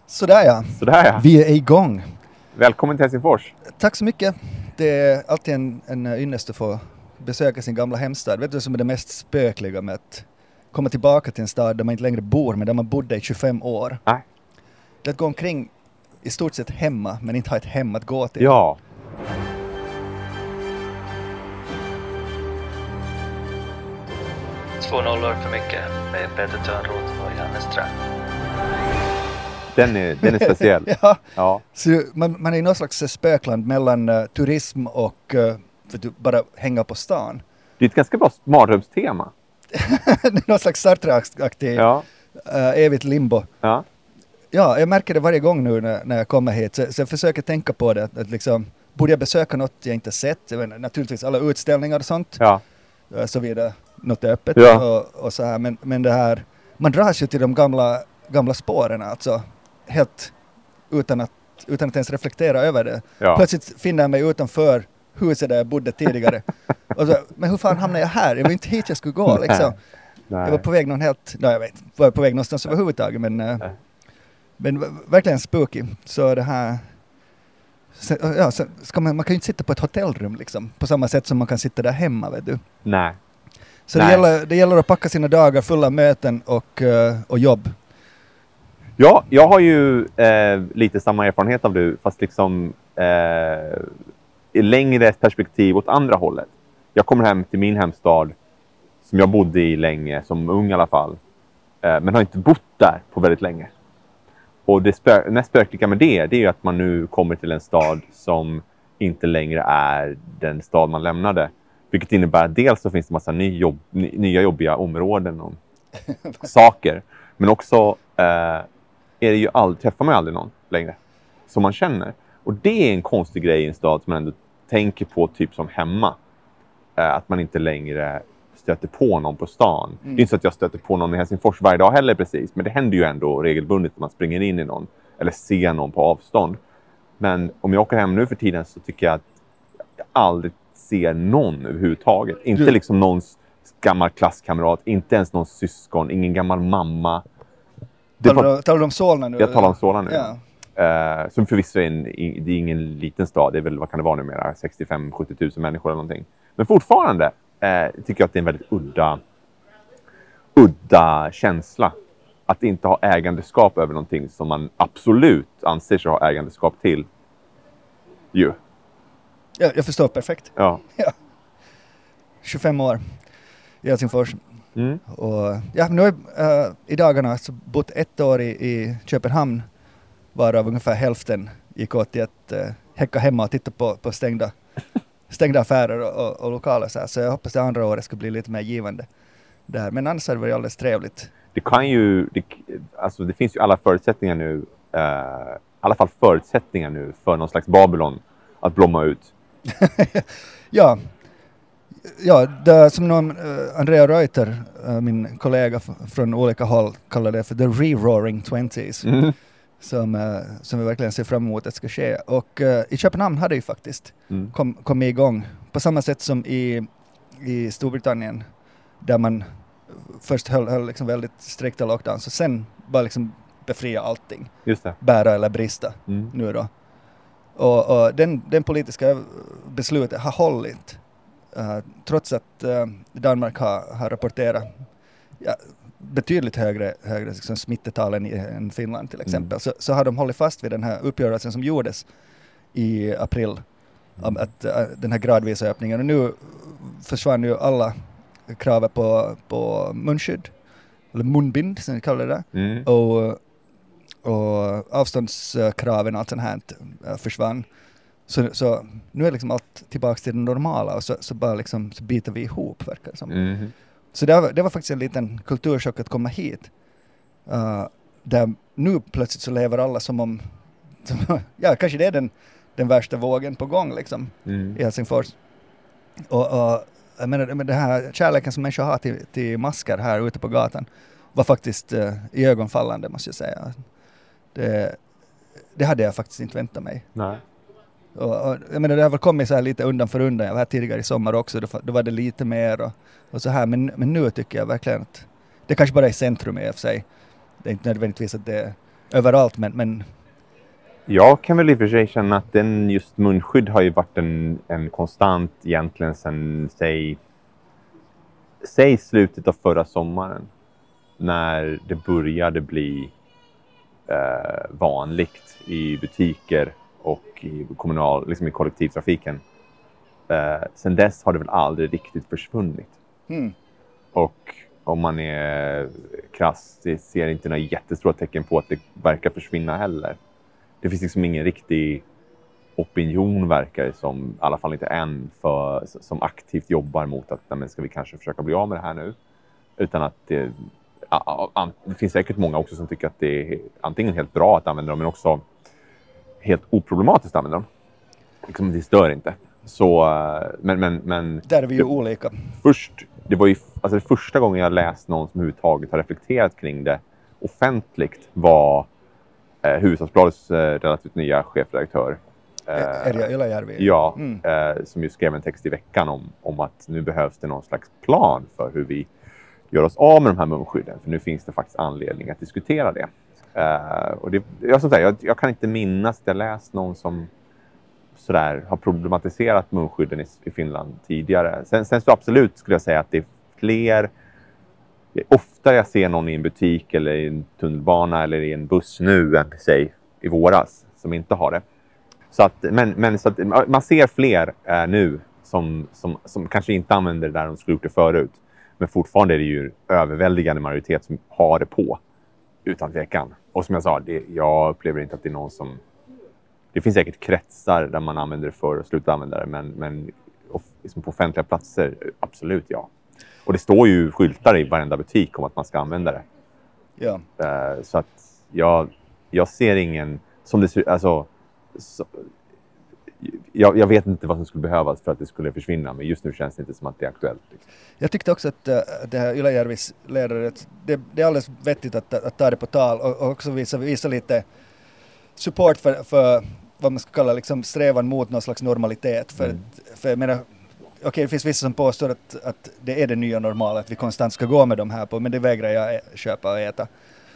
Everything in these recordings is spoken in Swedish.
Sådär ja. Sådär ja. Vi är igång. Välkommen till Helsingfors. Tack så mycket. Det är alltid en ynnest att få besöka sin gamla hemstad. Vet du vad som är det mest spökliga med att komma tillbaka till en stad där man inte längre bor, men där man bodde i 25 år? Nej. Det är att gå omkring i stort sett hemma, men inte ha ett hem att gå till. Ja. Två nollor för mycket med Peter Törnroth och Janne Ström. Den är speciell. Ja. Ja. Så man är i någon slags spökland mellan turism och för att bara hänga på stan. Det är ett ganska bra mardrömstema. Någon slags Sartre-aktig evigt limbo. Ja. Ja, jag märker det varje gång nu när jag kommer hit. Så jag försöker tänka på det. Att liksom, borde jag besöka något jag inte sett? Jag menar, naturligtvis alla utställningar och sånt. Ja. Såvida något är öppet och så här. Men det här, man dras ju till de gamla spåren alltså. Helt utan att ens reflektera över det. Ja. Plötsligt finner jag mig utanför huset där jag bodde tidigare. Och så, men hur fan hamnade jag här? Jag var inte hit jag skulle gå liksom. Nej. Jag var på väg var på väg någonstans överhuvudtaget, men verkligen spooky. Så det här, man kan ju inte sitta på ett hotellrum liksom, på samma sätt som man kan sitta där hemma, vet du. Nej. Så det gäller att packa sina dagar fulla av möten och jobb. Ja, jag har ju lite samma erfarenhet av du, fast liksom i längre perspektiv åt andra hållet. Jag kommer hem till min hemstad som jag bodde i länge, som ung i alla fall. Men har inte bott där på väldigt länge. Och det mest spökliga med det är ju att man nu kommer till en stad som inte längre är den stad man lämnade. Vilket innebär att dels så finns det massa nya jobbiga områden och saker. Men också är det ju träffar man aldrig någon längre som man känner. Och det är en konstig grej i en stad som man ändå tänker på typ som hemma. Att man inte längre stöter på någon på stan. Det är inte så att jag stöter på någon i Helsingfors varje dag heller precis. Men det händer ju ändå regelbundet att man springer in i någon. Eller ser någon på avstånd. Men om jag åker hem nu för tiden så tycker jag att jag aldrig ser någon överhuvudtaget. Inte liksom någons gammal klasskamrat. Inte ens någons syskon. Ingen gammal mamma. Talar du om Solna nu? Jag talar om Solna nu. Ja. Som förvisso det är ingen liten stad. Det är väl, vad kan det vara numera? 65-70 000 människor eller någonting. Men fortfarande tycker jag att det är en väldigt udda känsla. Att inte ha ägandeskap över någonting som man absolut anser sig ha ägandeskap till. Ja, jag förstår perfekt. Ja. 25 år i Helsingfors. Och nu har jag i dagarna så bott 1 år i Köpenhamn, varav ungefär hälften gick åt till att häcka hemma och titta på stängda affärer och lokaler. Så jag hoppas det andra året ska bli lite mer givande där. Men annars har det varit alldeles trevligt. Det finns ju alla förutsättningar nu, i alla fall förutsättningar nu för någon slags Babylon att blomma ut. Ja, det som Andrea Reuter, min kollega från olika håll, kallar det för the re-roaring 20s. Som vi verkligen ser fram emot att ska ske. Och i Köpenhamn hade ju faktiskt kommit igång på samma sätt som i Storbritannien, där man först höll liksom väldigt strikta lockdowns och sen bara liksom befria allting. Just det. Bära eller brista nu då. Och den politiska beslutet har hållit. Trots att Danmark har rapporterat betydligt högre liksom, smittetalen än Finland till exempel. Så har de hållit fast vid den här uppgörelsen som gjordes i april. Att den här gradvisa öppningen. Och nu försvann ju alla krav på munskydd. Eller munbind som vi kallar det. Och avståndskraven och allt sånt här försvann. Så nu är liksom allt tillbaka till det normala och så bara liksom så biter vi ihop, verkar det som. Så det var faktiskt en liten kulturchock att komma hit. Där nu plötsligt så lever alla som om kanske det är den värsta vågen på gång liksom i Helsingfors. Och jag menar, det här kärleken som människor har till masker här ute på gatan var faktiskt i ögonfallande, måste jag säga. Det hade jag faktiskt inte väntat mig. Nej. Och jag menar, det har väl kommit så här lite undan för undan. Jag var här tidigare i sommar också, då var det lite mer och så här. Men nu tycker jag verkligen att det kanske bara är i centrum i och för sig. Det är inte nödvändigtvis att det är överallt, men... Jag kan väl i och för sig känna att just munskydd har ju varit en konstant egentligen sedan, säg slutet av förra sommaren. När det började bli vanligt i butiker och i liksom i kollektivtrafiken. Sen dess har det väl aldrig riktigt försvunnit. Och om man är krass, det ser inte några jättestora tecken på att det verkar försvinna heller. Det finns liksom ingen riktig opinion, verkar som, i alla fall inte än, som aktivt jobbar mot att men ska vi kanske försöka bli av med det här nu. Utan att det finns säkert många också som tycker att det är antingen helt bra att använda dem, men också helt oproblematiskt att använda dem. Liksom, det stör inte. Så, men där är vi ju olika. Det var ju alltså det första gången jag läst någon som överhuvudtaget har reflekterat kring det offentligt var Hufvudstadsbladets relativt nya chefredaktör. Erja Ylajärvi. Ja, som ju skrev en text i veckan om att nu behövs det någon slags plan för hur vi gör oss av med de här munskydden. För nu finns det faktiskt anledning att diskutera det. Och jag kan inte minnas att jag läst någon som sådär har problematiserat munskydden i Finland tidigare. Sen så absolut skulle jag säga att det är fler. Ofta jag ser någon i en butik eller i en tunnelbana eller i en buss nu än säg i våras som inte har det. Så att, så att man ser fler nu som kanske inte använder det där de skulle gjort det förut. Men fortfarande är det ju överväldigande majoritet som har det på. Utan tvekan. Och som jag sa, jag upplever inte att det är någon som... Det finns säkert kretsar där man använder det för att sluta använda det. Men liksom på offentliga platser, absolut ja. Och det står ju skyltar i varenda butik om att man ska använda det. Ja. Så att jag ser ingen... Som det ser, alltså, jag vet inte vad som skulle behövas för att det skulle försvinna. Men just nu känns det inte som att det är aktuellt. Liksom. Jag tyckte också att det här Ylajärvis ledare, det är alldeles vettigt att ta det på tal. Och också visa lite support för vad man ska kalla liksom strävan mot någon slags normalitet. För jag menar, okej, det finns vissa som påstår att det är det nya normala, att vi konstant ska gå med de här på, men det vägrar jag köpa och äta.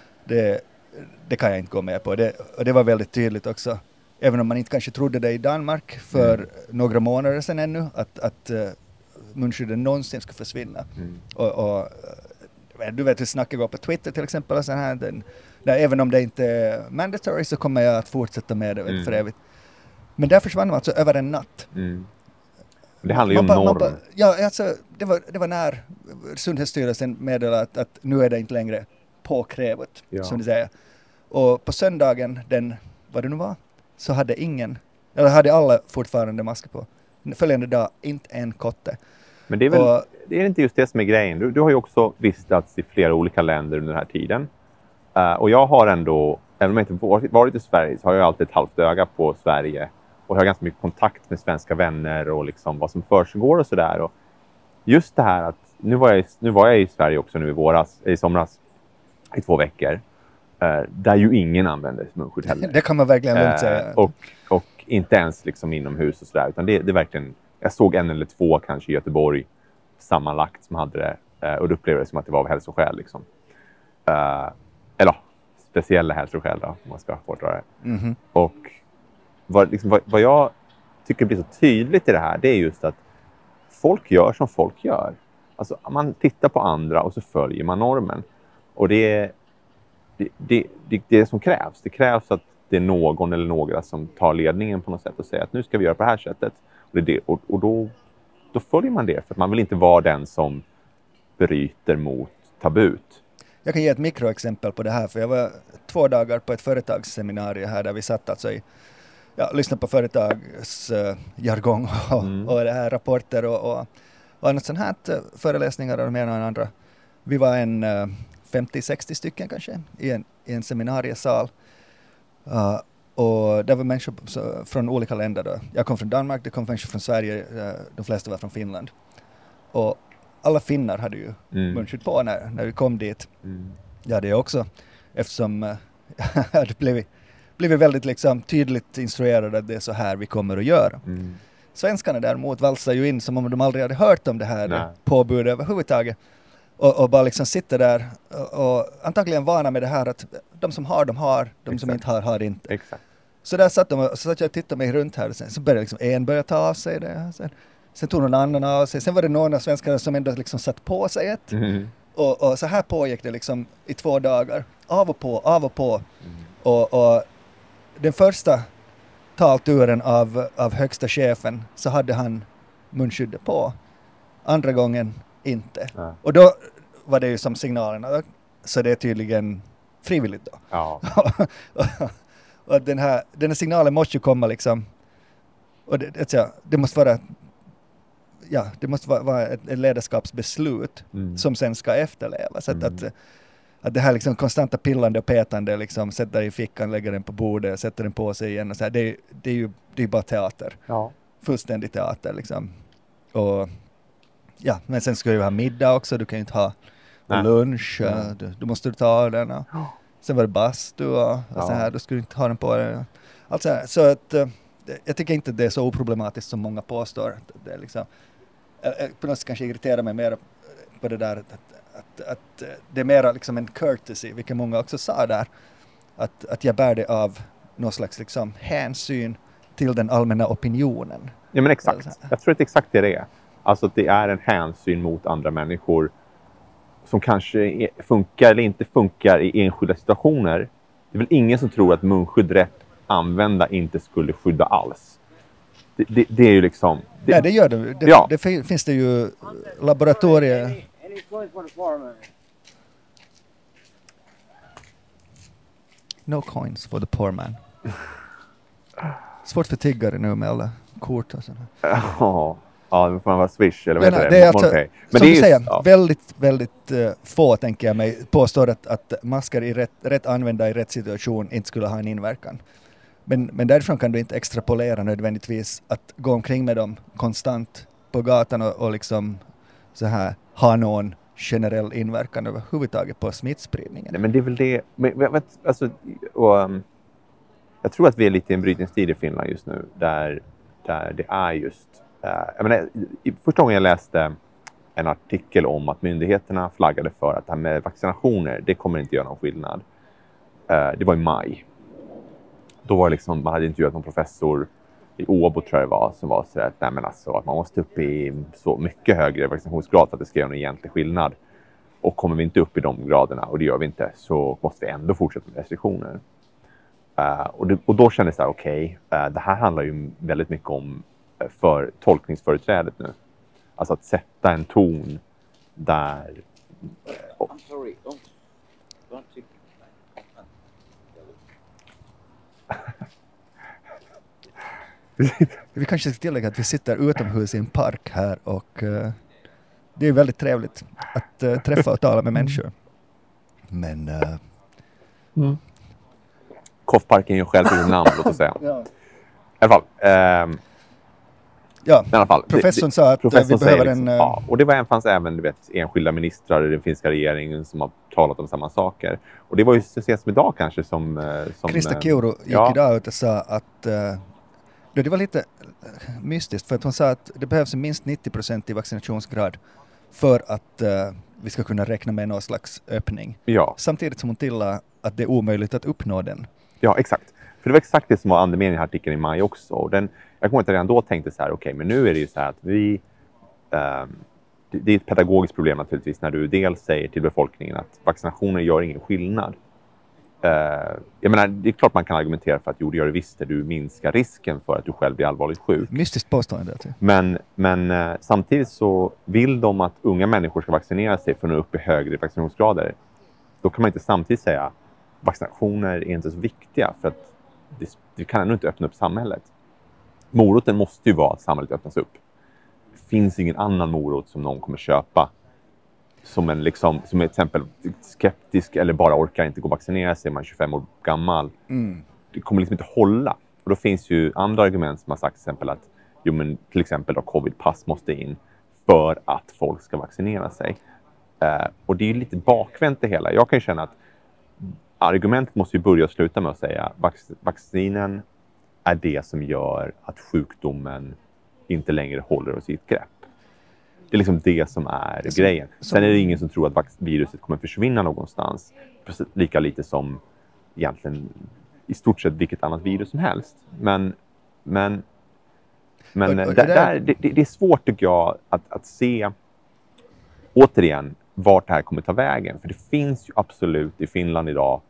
Det kan jag inte gå med på. Och det var väldigt tydligt också. Även om man inte kanske trodde det i Danmark för några månader sedan ännu, att munskydden någonsin ska försvinna. Och du vet hur snacket går på Twitter till exempel. Och så här, där, även om det inte är mandatory så kommer jag att fortsätta med det för evigt. Men där försvann man alltså över en natt. Det handlar ju om norm. Alltså, det var när Sundhetsstyrelsen meddelade att nu är det inte längre påkrävet, som de säger. Och på söndagen, vad det nu var, så hade alla fortfarande masker på. Följande dag, inte en kotte. Men det är väl det är inte just det som är grejen. Du har ju också vistats i flera olika länder under den här tiden. Och jag har ändå, även om jag inte varit i Sverige, så har jag alltid ett halvt öga på Sverige. Och jag har ganska mycket kontakt med svenska vänner och liksom vad som försiggår och sådär. Och just det här att, nu var jag i Sverige också nu i somras i 2 veckor. Där ju ingen använder munskydd heller. Det kan man verkligen lugnt säga. Och inte ens liksom inomhus och sådär. Utan det är verkligen, jag såg 1 eller 2 kanske i Göteborg sammanlagt som hade det. Och då upplevde det som att det var av hälsoskäl liksom. Eller speciella hälsoskäl då, om man ska bortra det. Och vad jag tycker blir så tydligt i det här, det är just att folk gör som folk gör. Alltså man tittar på andra och så följer man normen. Och det är det som krävs. Det krävs att det är någon eller några som tar ledningen på något sätt och säger att nu ska vi göra på det här sättet. Och då följer man det, för att man vill inte vara den som bryter mot tabut. Jag kan ge ett mikroexempel på det här, för jag var 2 dagar på ett företagsseminarium här där vi satt alltså lyssnade på företags jargong och det här rapporter och annat sånt här föreläsningar och de ena och den andra. Vi var 50-60 stycken kanske i en seminariesal. Och det var människor från olika länder då. Jag kom från Danmark, det kom människor från Sverige, de flesta var från Finland. Och alla finnar hade ju munskydd på när vi kom dit. Ja, det också. Eftersom jag hade blivit väldigt liksom tydligt instruerade att det är så här vi kommer att göra. Svenskarna däremot valsar ju in som om de aldrig hade hört om det här påbudet överhuvudtaget. och bara liksom sitter där och antagligen vana med det här att de som har, de har, de som inte har inte. Exakt. Så där satt de och så satt jag och tittade mig runt här och så började liksom en börja ta av sig det. Sen tog någon annan av sig. Sen var det några svenskar som ändå liksom satt på sig ett. Och så här pågick det liksom i 2 dagar. Av och på. Och den första talturen av högsta chefen så hade han munskyddet på. Andra gången inte. Ja. Och då var det ju som signalerna. Så det är tydligen frivilligt då. Ja. Och den här signalen måste ju komma liksom. Och det måste vara det måste vara ett ledarskapsbeslut som sen ska efterlevas. Att det här liksom konstanta pillande och petande liksom, sätter i fickan, lägger den på bordet, sätter den på sig igen och så här, det är ju bara teater. Ja. Fullständig teater liksom. Och men sen ska du ha middag också, du kan ju inte ha lunch, du måste ta den. Och sen var det bastu och så här, då skulle du inte ha den på den. Alltså, så att jag tycker inte det är så oproblematiskt som många påstår. Det är liksom, på något sätt kanske irriterar mig mer på det där att det är mer liksom en courtesy, vilket många också sa där, att jag bär det av någon slags liksom hänsyn till den allmänna opinionen. Ja, men exakt. Jag tror att exakt det är. Alltså att det är en hänsyn mot andra människor som kanske funkar eller inte funkar i enskilda situationer. Det är väl ingen som tror att munskydd rätt använda inte skulle skydda alls. Det är ju liksom... Nej, det gör det. Det finns det ju laboratorier... No coins for the poor man. Svårt för tiggare nu med alla kort och sådär. Ja, det får man vara Swish eller vad heter det? Det är alltså, men som det du är säger, väldigt få, tänker jag mig, påstår att masker i rätt använda i rätt situation inte skulle ha en inverkan. Men därifrån kan du inte extrapolera nödvändigtvis att gå omkring med dem konstant på gatan och liksom så här ha någon generell inverkan överhuvudtaget på smittspridningen. Nej, men det är väl det. Men, alltså, jag tror att vi är lite i en brytningstid i Finland just nu där det är just... jag menar, första gången jag läste en artikel om att myndigheterna flaggade för att det här med vaccinationer, det kommer inte göra någon skillnad. Det var i maj. Då var det liksom, man hade intervjuat någon professor i Åbo, tror jag det var, som var så att, nej, men alltså, att man måste upp i så mycket högre vaccinationsgrad för att det ska göra någon egentlig skillnad. Och kommer vi inte upp i de graderna, och det gör vi inte, så måste vi ändå fortsätta med restriktioner. Och då kände jag så här, okej, det här handlar ju väldigt mycket om för tolkningsföreträdet nu. Alltså att sätta en ton där... I'm sorry, don't take Vi kanske ska tillägga att vi sitter utomhus i en park här och det är väldigt trevligt att träffa och tala med människor. Men... Koffparken gör själv till namn, låt oss säga. Ja. I alla fall. Professorn sa att vi behöver liksom, en... Ja, och det fanns även, du vet, enskilda ministrar i den finska regeringen som har talat om samma saker. Och det var ju så sent som idag kanske som Krista Kiuru gick idag ut och sa att... det var lite mystiskt, för att hon sa att det behövs minst 90% i vaccinationsgrad för att vi ska kunna räkna med någon slags öppning. Ja. Samtidigt som hon tillade att det är omöjligt att uppnå den. Ja, exakt. För det var exakt det som var andemeningen i den här artikeln i maj också. Och jag kommer inte redan då tänkte så här, okej, men nu är det ju så här att vi... det är ett pedagogiskt problem naturligtvis när du dels säger till befolkningen att vaccinationer gör ingen skillnad. Jag menar, det är klart man kan argumentera för att jo, det gör det visst, du minskar risken för att du själv blir allvarligt sjuk. Mystiskt påstående. Men samtidigt så vill de att unga människor ska vaccinera sig för att nå upp i högre vaccinationsgrader. Då kan man inte samtidigt säga att vaccinationer är inte så viktiga för att det kan ändå inte öppna upp samhället. Moroten måste ju vara att samhället öppnas upp. Det finns ingen annan morot som någon kommer köpa som ett exempel skeptisk eller bara orkar inte gå och vaccinera sig, man är 25 år gammal. Det kommer liksom inte hålla. Och då finns ju andra argument som har sagt till exempel att till exempel då covid-pass måste in för att folk ska vaccinera sig. Och det är ju lite bakvänt det hela. Jag kan ju känna att argumentet måste ju börja och sluta med att säga vaccinen är det som gör att sjukdomen inte längre håller oss i ett grepp. Det är liksom det som är grejen. Sen är det ingen som tror att viruset kommer försvinna någonstans. Precis lika lite som egentligen i stort sett vilket annat virus som helst. Men det är svårt tycker jag att se återigen vart det här kommer ta vägen. För det finns ju absolut i Finland idag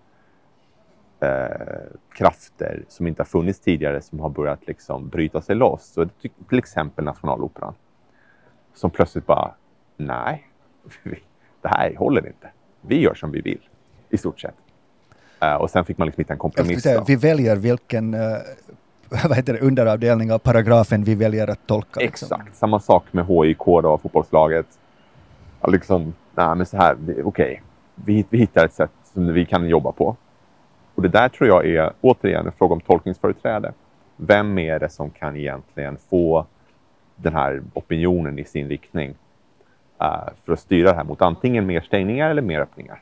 krafter som inte har funnits tidigare som har börjat liksom bryta sig loss. Så till exempel Nationaloperan. Som plötsligt bara, nej, det här håller inte. Vi gör som vi vill, i stort sett. Och sen fick man liksom hitta en kompromiss. Vi väljer vilken underavdelning av paragrafen vi väljer att tolka. Exakt, liksom. Samma sak med HIK då, fotbollslaget. Liksom, nej men så här, okej. Vi hittar ett sätt som vi kan jobba på. Och det där tror jag är återigen en fråga om tolkningsföreträde. Vem är det som kan egentligen få den här opinionen i sin riktning för att styra det här mot antingen mer stängningar eller mer öppningar.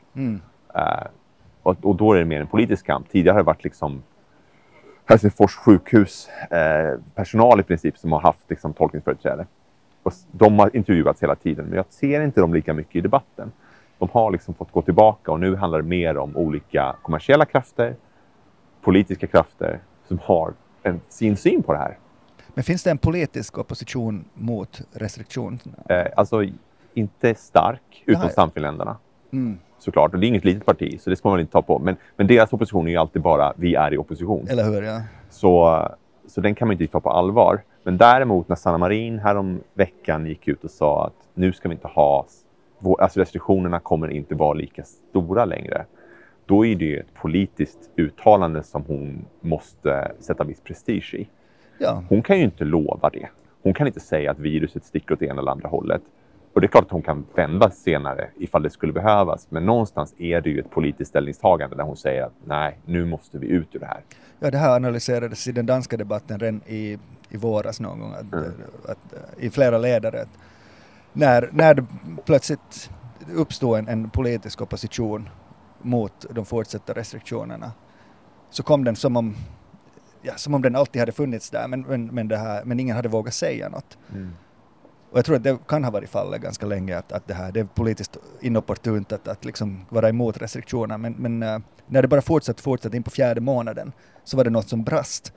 Och då är det mer en politisk kamp. Tidigare har det varit liksom Helsingfors sjukhus personal i princip som har haft liksom tolkningsföreträde. Och de har intervjuats hela tiden, men jag ser inte dem lika mycket i debatten. De har liksom fått gå tillbaka och nu handlar det mer om olika kommersiella krafter, politiska krafter som har sin syn på det här. Men finns det en politisk opposition mot restriktioner? Alltså inte stark, utom Sannfinländarna. Såklart, och det är inget litet parti så det ska man inte ta på. Men deras opposition är ju alltid bara, vi är i opposition. Eller hur, ja. Så den kan man inte ta på allvar. Men däremot när Sanna Marin härom veckan gick ut och sa att nu ska vi inte ha, alltså restriktionerna kommer inte vara lika stora längre. Då är det ett politiskt uttalande som hon måste sätta viss prestige i. Ja. Hon kan ju inte lova det. Hon kan inte säga att viruset sticker åt ena eller andra hållet. Och det är klart att hon kan vända senare ifall det skulle behövas. Men någonstans är det ju ett politiskt ställningstagande där hon säger att nej, nu måste vi ut ur det här. Ja, det här analyserades i den danska debatten redan i våras någon gång. Att, i flera ledare. Att när det plötsligt uppstod en politisk opposition mot de fortsatta restriktionerna så kom den som om den alltid hade funnits där men ingen hade vågat säga något. Och jag tror att det kan ha varit fallet ganska länge att det är politiskt inopportunt att liksom vara emot restriktioner. Men när det bara fortsatt in på 4:e månaden så var det något som brast.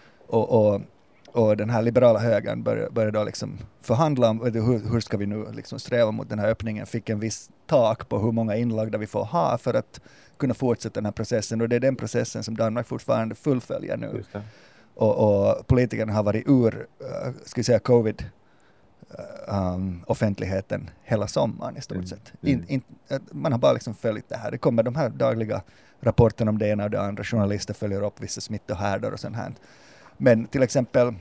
Och den här liberala högern började då liksom förhandla om hur ska vi nu liksom sträva mot den här öppningen. Fick en viss tak på hur många inlagda vi får ha för att kunna fortsätta den här processen. Och det är den processen som Danmark fortfarande fullföljer nu. Just det. Och politikerna har varit covid offentligheten hela sommaren i stort sett. Man har bara liksom följt det här. Det kommer de här dagliga rapporterna om det ena och det andra. Journalister följer upp vissa smittohärdar och sånt här. Men till exempel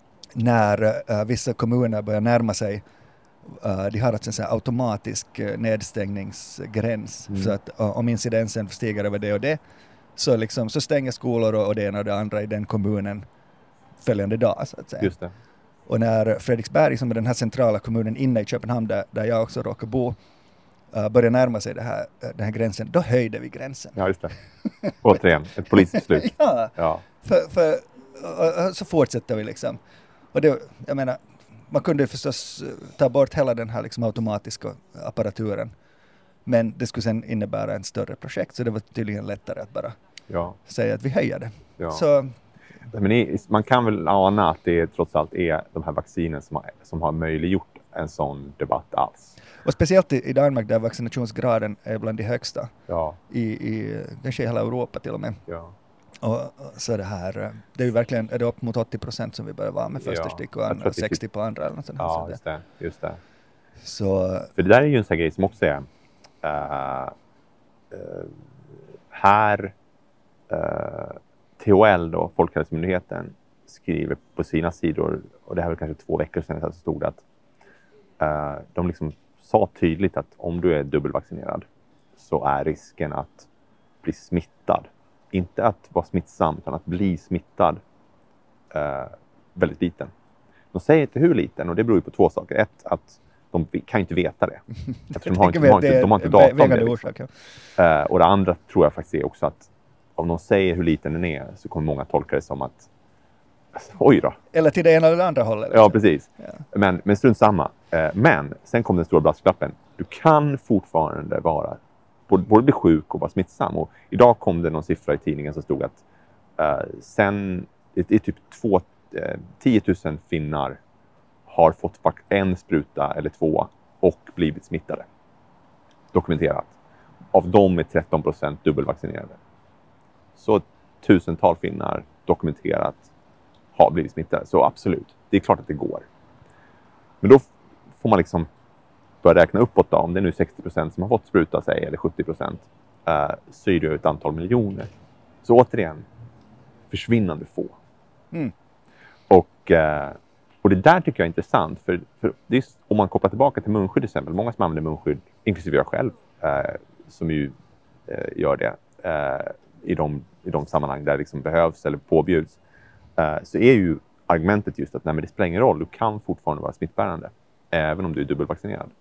när vissa kommuner börjar närma sig, de har alltså en sån här automatisk nedstängningsgräns. Så att om incidensen stiger över det och det så stänger skolor och det ena och det andra i den kommunen följande dag så att säga. Just det. Och när Fredriksberg, som är den här centrala kommunen inne i Köpenhamn där jag också råkar bo, börjar närma sig den här gränsen, då höjde vi gränsen. Ja, just det. Återigen, ett politiskt beslut. Ja. För så fortsätter vi liksom. Och det, jag menar, man kunde förstås ta bort hela den här liksom automatiska apparaturen. Men det skulle sen innebära en större projekt. Så det var tydligen lättare att bara säga att vi höjer det. Ja. Så, men man kan väl ana att det trots allt är de här vaccinen som har möjliggjort en sån debatt alls. Och speciellt i Danmark där vaccinationsgraden är bland de högsta. Ja. I kanske i hela Europa till och med. Ja. Och så det här, det är ju verkligen, är det upp mot 80% som vi börjar vara med första stick och 60 på andra eller något sånt. Ja, just det. Så, för det där är ju en sån grej som också är här THL då, Folkhälsomyndigheten, skriver på sina sidor, och det här var kanske 2 veckor sedan så stod det att de liksom sa tydligt att om du är dubbelvaccinerad så är risken att bli smittad, inte att vara smittsam utan att bli smittad, väldigt liten. De säger inte hur liten, och det beror ju på 2 saker. Ett, att de kan inte veta det. Eftersom de har inte data om det. Liksom. Och det andra tror jag faktiskt är också att om de säger hur liten den är så kommer många tolka det som att oj då. Eller till det ena eller andra hållet. Ja, precis. Ja. Men strunt samma. Men sen kom den stora brasklappen. Du kan fortfarande både bli sjuk och vara smittsam. Och idag kom det någon siffra i tidningen som stod att sen det är typ 10 000 finnar har fått en spruta eller 2 och blivit smittade. Dokumenterat. Av dem är 13% dubbelvaccinerade. Så tusentals finnar dokumenterat har blivit smittade. Så absolut, det är klart att det går. Men då får man liksom börja räkna uppåt då. Om det är nu 60% som har fått spruta sig eller 70%, så är det ett antal miljoner. Så återigen, försvinnande få. Mm. Och det där tycker jag är intressant. För det är, om man kopplar tillbaka till munskydd till exempel. Många som använder munskydd, inklusive jag själv, som ju gör det i de sammanhang där det liksom behövs eller påbjuds. Så är ju argumentet just att nej, men det spelar ingen roll. Du kan fortfarande vara smittbärande. Även om du är dubbelvaccinerad.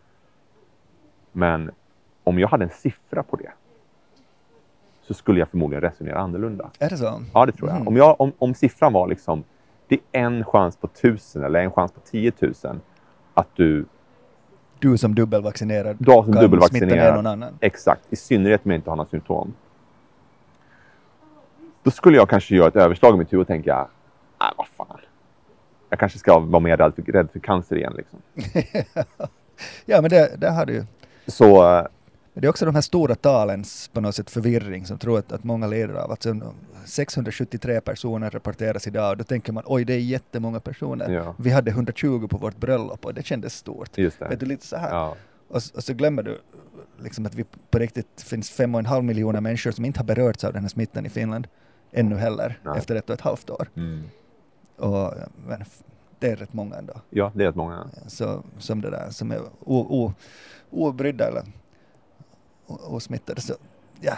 Men om jag hade en siffra på det, så skulle jag förmodligen resonera annorlunda. Är det så? Ja, det tror jag. Om siffran var liksom, det är en chans på 1000 eller en chans på 10 000 att du som dubbelvaccinerad kan smitta ner någon annan. Exakt, i synnerhet om jag inte har några symptom. Då skulle jag kanske göra ett överslag i mitt huvud och tänka, vad fan. Jag kanske ska vara mer rädd för cancer igen. Liksom. Ja, men det har du ju. Så, det är också de här stora talens på något sätt förvirring som tror att många lider av. Alltså 673 personer rapporteras idag och då tänker man, oj, det är jättemånga personer. Ja. Vi hade 120 på vårt bröllop och det kändes stort. Just det. Vet du, lite så här. Ja. Och så glömmer du liksom att vi på riktigt finns 5,5 miljoner människor som inte har berörts av den här smittan i Finland ännu heller, efter 1,5 år. Mm. Och men, det är rätt många ändå. Ja, det är rätt många. Så, som det där, som är obrydda eller osmittade. Så ja,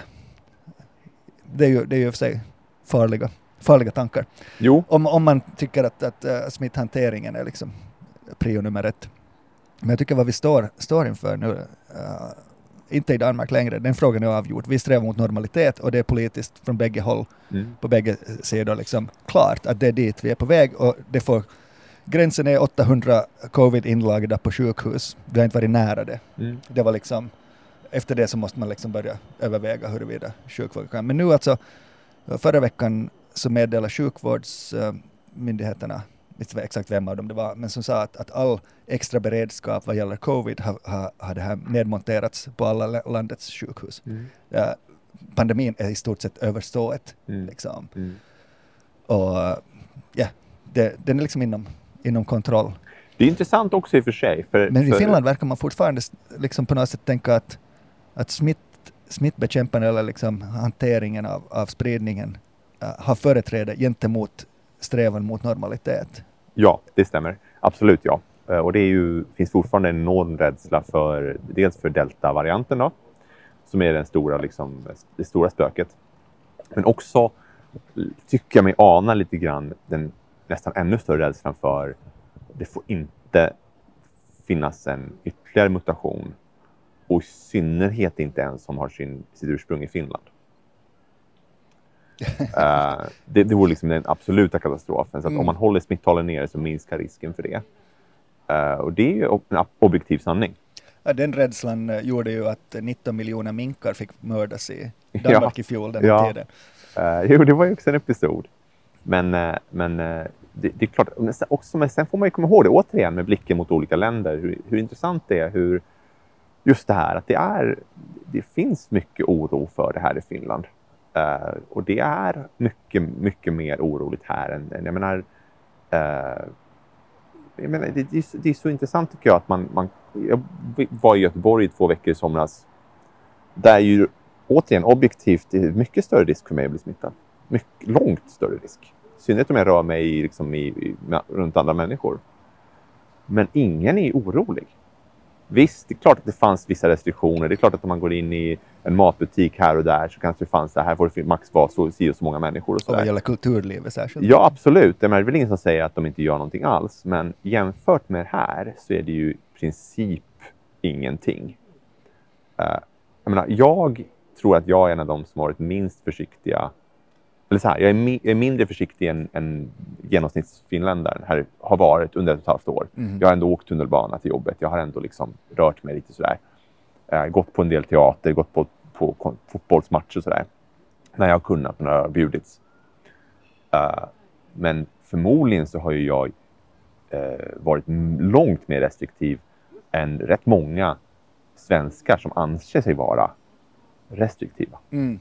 det är ju för sig farliga tankar. Jo. Om man tycker att smitthanteringen är liksom prio nummer 1. Men jag tycker vad vi står inför nu, inte i Danmark längre, den frågan är avgjord. Vi strävar mot normalitet och det är politiskt från bägge håll, på bägge sidor liksom klart att det är dit vi är på väg och gränsen är 800 covid-inlagda på sjukhus. Vi har inte varit nära det. Det var liksom, efter det så måste man liksom börja överväga huruvida sjukvård kan. Men nu alltså, förra veckan så meddelade sjukvårdsmyndigheterna, inte exakt vem av dem det var, men som sa att all extra beredskap vad gäller covid hade här nedmonterats på alla landets sjukhus. Pandemin är i stort sett överstået. Liksom. Och ja, den är liksom inom kontroll. Det är intressant också i och för sig. Men i Finland verkar man fortfarande liksom på något sätt tänka att smittbekämpande eller liksom hanteringen av spridningen har företräde gentemot strävan mot normalitet. Ja, det stämmer. Absolut, ja. Och det finns fortfarande en enorm rädsla för dels för delta-varianten då, som är det stora spöket. Men också tycker jag mig ana lite grann den nästan ännu större rädslan för det får inte finnas en ytterligare mutation, och i synnerhet inte ens som har sitt ursprung i Finland. Det vore liksom den absoluta katastrofen. Så att om man håller smittalen nere så minskar risken för det. Och det är ju en objektiv sanning. Ja, den rädslan gjorde ju att 19 miljoner minkar fick mördas i Danmark i fjol den här tiden. Jo, det var ju också en episod. Men det är klart, också, men sen får man ju komma ihåg det återigen med blicken mot olika länder. Hur intressant det är, hur just det här att det finns mycket oro för det här i Finland. Och det är mycket, mycket mer oroligt här än jag menar, det är så intressant tycker jag att jag var i Göteborg i 2 veckor i somras. Där ju återigen objektivt det är mycket större risk för mig att bli smittad. Mycket, långt större risk. I synnerhet om jag rör mig runt andra människor. Men ingen är orolig. Visst, det är klart att det fanns vissa restriktioner. Det är klart att om man går in i en matbutik här och där så kanske det fanns det här får det max vara så många människor. Och vad gäller kulturlivet särskilt? Ja, absolut. Det är väl ingen som säger att de inte gör någonting alls. Men jämfört med här så är det ju i princip ingenting. Jag tror att jag är en av de som har varit minst försiktiga. Eller så här, jag är mindre försiktig än genomsnittsfinländaren här har varit under 1,5 år. Jag har ändå åkt tunnelbana till jobbet. Jag har ändå liksom rört mig lite sådär. Gått på en del teater, gått på fotbollsmatcher och sådär. När jag har kunnat, när jag har bjudits. Men förmodligen så har ju jag varit långt mer restriktiv än rätt många svenskar som anser sig vara restriktiva.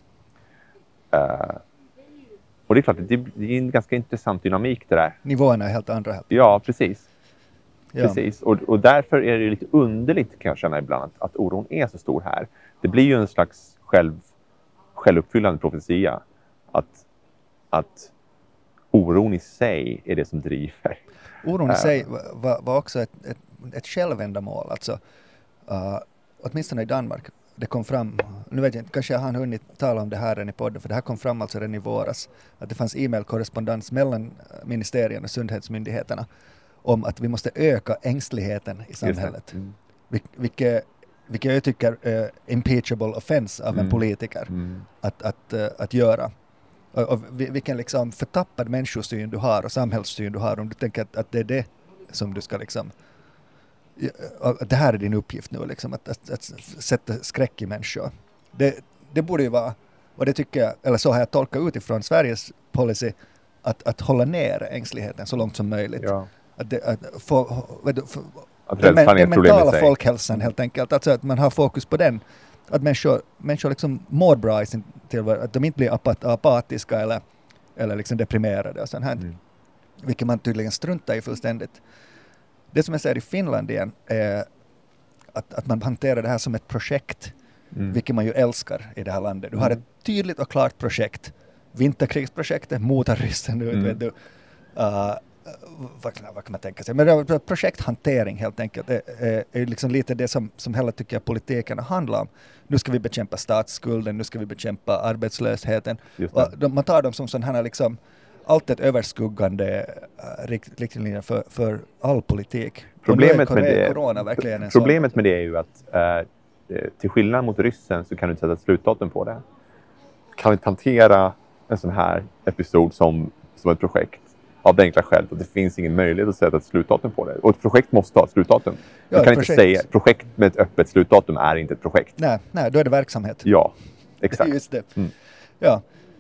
Och det är klart, det är en ganska intressant dynamik det där. Nivåerna är helt andra. Ja, precis. Ja. Precis. Och därför är det lite underligt kan jag känna ibland att oron är så stor här. Det blir ju en slags självuppfyllande profetia att oron i sig är det som driver. Oron i sig var också ett självändamål. Alltså, åtminstone i Danmark. Det kom fram, nu vet jag inte, kanske jag har hunnit tala om det här än i podden, för det här kom fram alltså redan i våras, att det fanns e-mailkorrespondens mellan ministerierna och sundhetsmyndigheterna om att vi måste öka ängsligheten i samhället. Vilket jag tycker är impeachable offense av en politiker att göra. Och vilken liksom förtappad människosyn du har och samhällssyn du har om du tänker att det är det som du ska liksom, det här är din uppgift nu liksom, att sätta skräck i människor. Det borde ju vara, och det tycker jag, eller så har jag tolkat utifrån Sveriges policy, att hålla ner ängsligheten så långt som möjligt. Ja. Den mentala folkhälsan helt enkelt, alltså att man har fokus på den, att människor liksom mår bra i sin tillvaro, att de inte blir apatiska eller liksom deprimerade och sånt här. Vilket man tydligen struntar i fullständigt. Det som jag säger i Finland igen är att man hanterar det här som ett projekt, vilket man ju älskar i det här landet. Du har ett tydligt och klart projekt. Vinterkrigsprojektet, mota ryssen ut, vet du. Vad kan man tänka sig? Men projekthantering helt enkelt är liksom lite det som hela tycker jag politiken handlar om. Nu ska vi bekämpa statsskulden, nu ska vi bekämpa arbetslösheten. Man tar dem som sån här liksom allt ett överskuggande riktlinjer för all politik. Problemet med det är ju att till skillnad mot ryssen så kan du inte sätta ett slutdatum på det. Kan vi inte hantera en sån här episod som ett projekt av det enkla skälet att det finns ingen möjlighet att sätta ett slutdatum på det. Och ett projekt måste ha ett slutdatum. Du kan inte säga att projekt med ett öppet slutdatum är inte ett projekt. Nej, då är det verksamhet. Ja, exakt. Just det. Ja.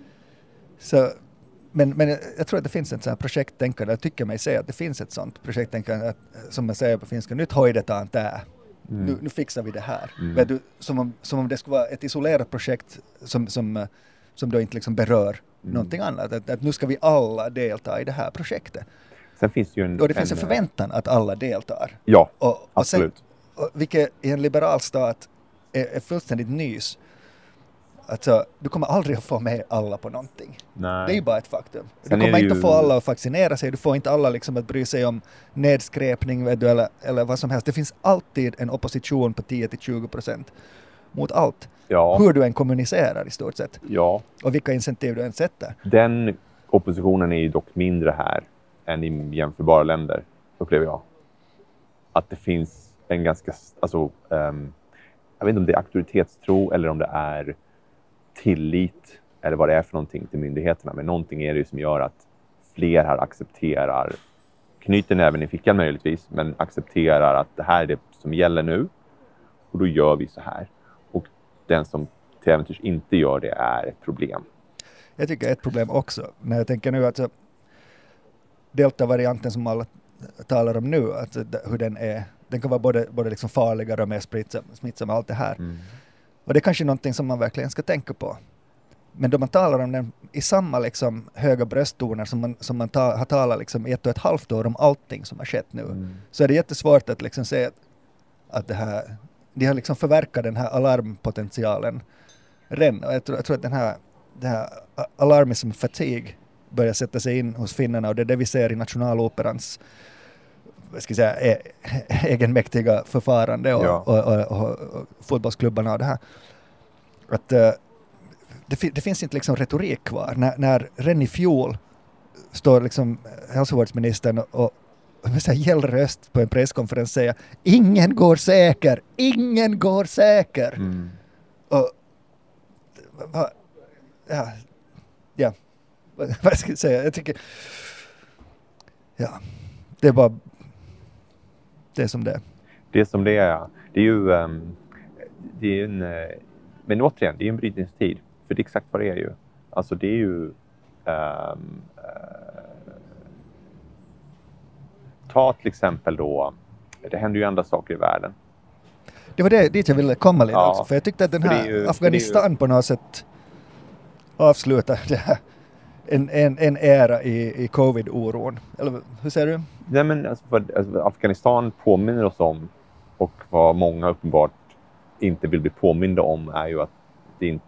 Så, men jag tror att det finns ett sånt här projekttänkande. Jag tycker mig säga att det finns ett sånt projekttänkande som man säger på finska. Nyt hoidetaan tää. Nu fixar vi det här. Vet du, som om det skulle vara ett isolerat projekt som då inte liksom berör någonting annat. Att nu ska vi alla delta i det här projektet. Sen finns det ju och det finns en förväntan att alla deltar. Ja, och absolut. Sen, vilket i en liberal stat är fullständigt nys. Alltså, du kommer aldrig att få med alla på någonting. Nej. Det är ju bara ett faktum. Du kommer inte att få alla att vaccinera sig. Du får inte alla liksom att bry sig om nedskräpning eller vad som helst. Det finns alltid en opposition på 10-20% mot allt. Ja. Hur du än kommunicerar i stort sett. Ja. Och vilka incentiv du än sätter. Den oppositionen är ju dock mindre här än i jämförbara länder, upplever jag. Att det finns en ganska, alltså, jag vet inte om det är auktoritetstro eller om det är tillit eller vad det är för någonting till myndigheterna. Men någonting är det ju som gör att fler här accepterar, knyter näven i fickan möjligtvis, men accepterar att det här är det som gäller nu och då gör vi så här. Och den som till äventyrs inte gör det är ett problem. Jag tycker ett problem också, när jag tänker nu att delta-varianten som alla talar om nu, att hur den kan vara både liksom farligare och mer smittsam och allt det här. Och det är kanske någonting som man verkligen ska tänka på. Men då man talar om den i samma liksom höga brösttoner som man har talat liksom 1,5 år om allting som har skett nu, så är det jättesvårt att liksom säga att de har liksom förverkat den här alarmpotentialen redan. Och jag tror att den här alarmism fatigue börjar sätta sig in hos finnarna, och det är det vi ser i Nationaloperans egenmäktiga förfarande och fotbollsklubbarna och det här. Att det finns inte liksom retorik kvar. När redan i fjol står liksom hälsovårdsministern och med så här gäll röst på en presskonferens säger ingen går säker. Och vad ska jag säga? Jag tycker Ja, det är bara det är som det är. Det är som det är, ja. Det är ju det är en, men återigen, det är en brytningstid. För det är exakt vad det är ju. Alltså det är ju ta till exempel då, det händer ju andra saker i världen. Det var det dit jag ville komma lite också. För jag tyckte att den här ju, Afghanistan på något sätt avslutar det här, en era i covid-oron. Eller hur säger du? Nej, men alltså, Afghanistan påminner oss om, och vad många uppenbart inte vill bli påminda om, är ju att det inte,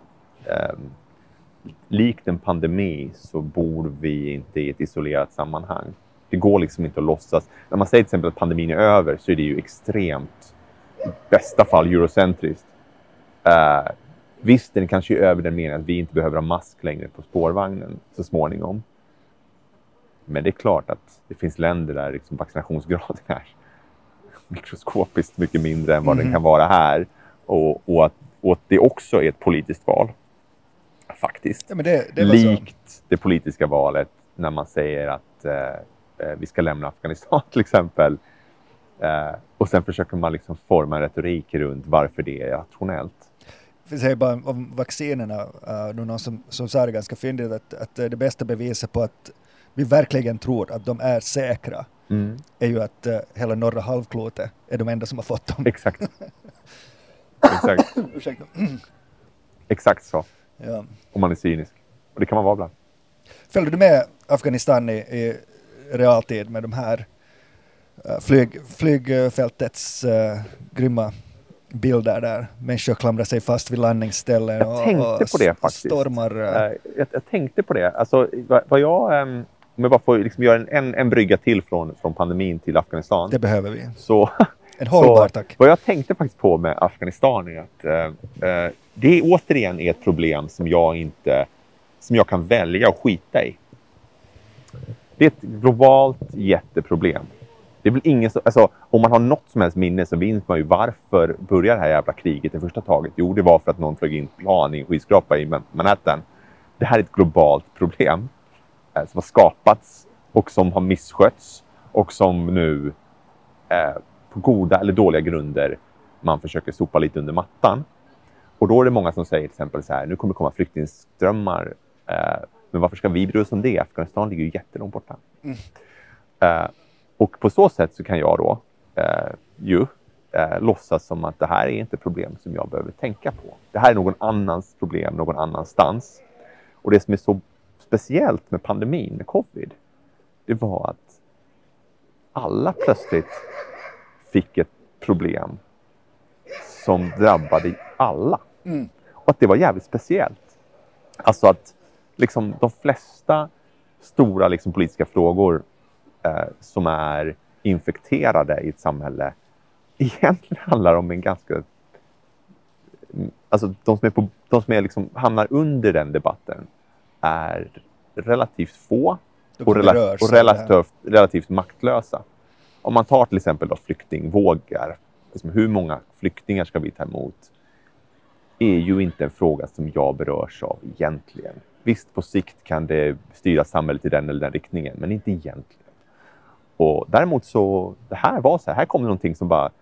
likt en pandemi så bor vi inte i ett isolerat sammanhang. Det går liksom inte att låtsas. När man säger till exempel att pandemin är över så är det ju extremt, i bästa fall, eurocentriskt. Visst, den kanske är över den meningen att vi inte behöver ha mask längre på spårvagnen så småningom. Men det är klart att det finns länder där liksom vaccinationsgraden är mikroskopiskt mycket mindre än vad den kan vara här. Och att det också är ett politiskt val. Faktiskt. Ja, men det likt det politiska valet när man säger att vi ska lämna Afghanistan till exempel. Och sen försöker man liksom forma en retorik runt varför det är rationellt. Vi säger bara om vaccinerna, någon som sa det ganska fyndigt att det bästa beviset på att vi verkligen tror att de är säkra är ju att hela norra halvklotet är de enda som har fått dem. Exakt. Exakt. Ursäkta. Exakt så. Ja. Om man är cynisk. Och det kan man vara ibland. Följde du med Afghanistan i realtid med de här flygfältets grymma bilder där människor klamrar sig fast vid landningsställen och på det, faktiskt. Stormar. Jag tänkte på det. Alltså, vad jag, om jag bara får liksom göra en brygga till från pandemin till Afghanistan. Det behöver vi. Så, en hållbar tack. Vad jag tänkte faktiskt på med Afghanistan är att det återigen är ett problem som jag kan välja att skita i. Det är ett globalt jätteproblem. Det är väl ingen som, alltså, om man har något som helst minne så minns man ju varför börjar det här jävla kriget det första taget. Jo, det var för att någon flög in plan i en skyskrapa i Manhattan. Det här är ett globalt problem som har skapats och som har misskötts och som nu på goda eller dåliga grunder man försöker sopa lite under mattan. Och då är det många som säger till exempel så här, nu kommer det komma flyktingströmmar. Men varför ska vi bry oss om det? Afghanistan ligger ju jättelångt borta. Och på så sätt så kan jag då låtsas som att det här är inte problem som jag behöver tänka på. Det här är någon annans problem någon annanstans. Och det som är så speciellt med pandemin, med covid, det var att alla plötsligt fick ett problem som drabbade alla. Och att det var jävligt speciellt. Alltså att liksom de flesta stora liksom politiska frågor som är infekterade i ett samhälle egentligen handlar om en ganska, alltså de som är liksom hamnar under den debatten är relativt få och relativt maktlösa. Om man tar till exempel då flyktingvågar, liksom hur många flyktingar ska vi ta emot, är ju inte en fråga som jag berörs av egentligen. Visst, på sikt kan det styra samhället i den eller den riktningen, men inte egentligen. Och däremot så, det här var så här kom det någonting som bara,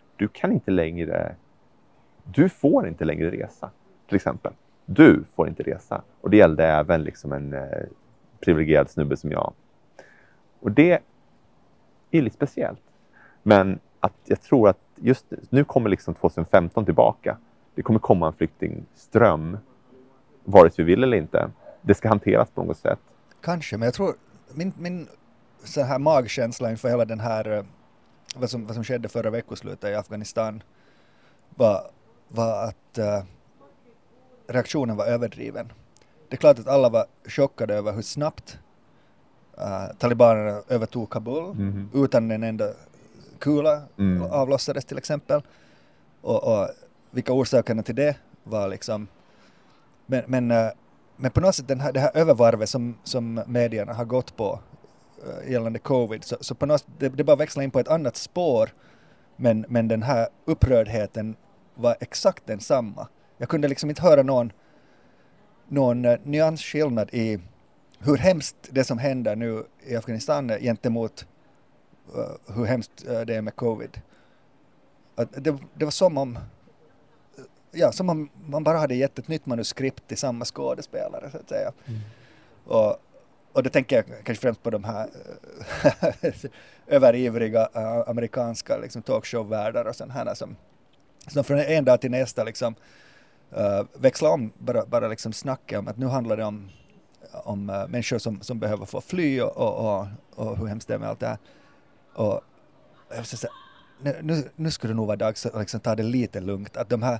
du får inte längre resa, till exempel. Du får inte resa. Och det gällde även liksom en privilegierad snubbe som jag. Och det är lite speciellt. Men att jag tror att just nu kommer liksom 2015 tillbaka. Det kommer komma en flyktingström, vare sig vi vill eller inte. Det ska hanteras på något sätt. Kanske, men jag tror min så här magkänsla inför hela den här vad som skedde förra veckoslutet i Afghanistan var att reaktionen var överdriven. Det är klart att alla var chockade över hur snabbt talibanerna övertog Kabul utan en enda kula avlossades till exempel. Och vilka orsakerna till det var liksom. Men på något sätt det här övervarvet som medierna har gått på gällande covid, så på något sätt, det bara växlar in på ett annat spår, men den här upprördheten var exakt densamma. Jag kunde liksom inte höra någon nyansskillnad i hur hemskt det som händer nu i Afghanistan gentemot hur hemskt det är med covid. Att det var som om man bara hade gett ett nytt manuskript till samma skådespelare så att säga. Och det tänker jag kanske främst på de här överivriga amerikanska liksom, talkshow-värdar och sådana här som från en dag till nästa liksom, växla om bara liksom snacka om att nu handlar det om människor som behöver få fly och hur hemskt det är med allt det här. Och jag vill säga, nu skulle det nog vara dags att liksom ta det lite lugnt. Att de här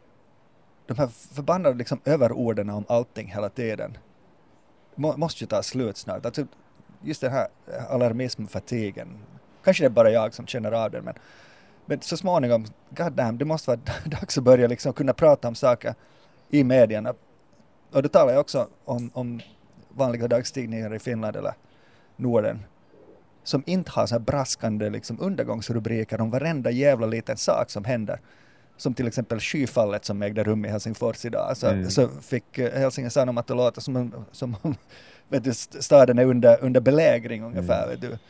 förbannade liksom överorden om allting hela tiden måste ju ta slut snart. Alltså, just den här alarmism-fatigen. Kanske det är bara jag som känner av den, men så småningom, goddamn, det måste vara dags att börja liksom kunna prata om saker i medierna. Och då talar jag också om vanliga dagstidningar i Finland eller Norden som inte har så här braskande liksom undergångsrubriker om varenda jävla liten sak som händer. Som till exempel skyfallet som ägde rum i Helsingfors idag. Så fick Helsingin Sanomat att låta som om vet du, staden är under belägring ungefär. Vet du.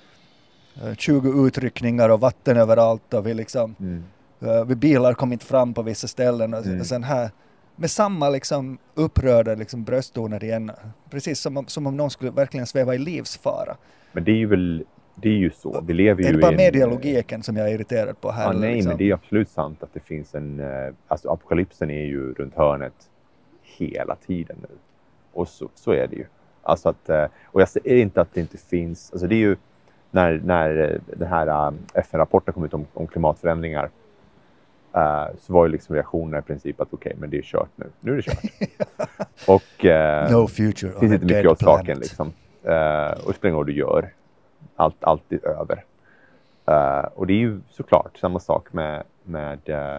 20 utryckningar och vatten överallt och vi bilar kom inte fram på vissa ställen och sen här med samma liksom upprörda liksom brösttoner igen. Precis som om någon skulle verkligen sväva i livsfara. Men det är ju så. Vi lever ju är det bara medialogiken som jag är irriterad på här? Ja, nej, liksom? men det är absolut sant att det finns alltså apokalypsen är ju runt hörnet hela tiden nu. Och så är det ju. Alltså att, och jag säger inte att det inte finns, alltså det är ju när den här FN-rapporten kom ut om klimatförändringar så var ju liksom reaktionen i princip att okej, men det är kört nu. Nu är det kört. Och no future finns inte mycket åt saken liksom. Och spelar vad du gör. Allt är över. Och det är ju såklart samma sak med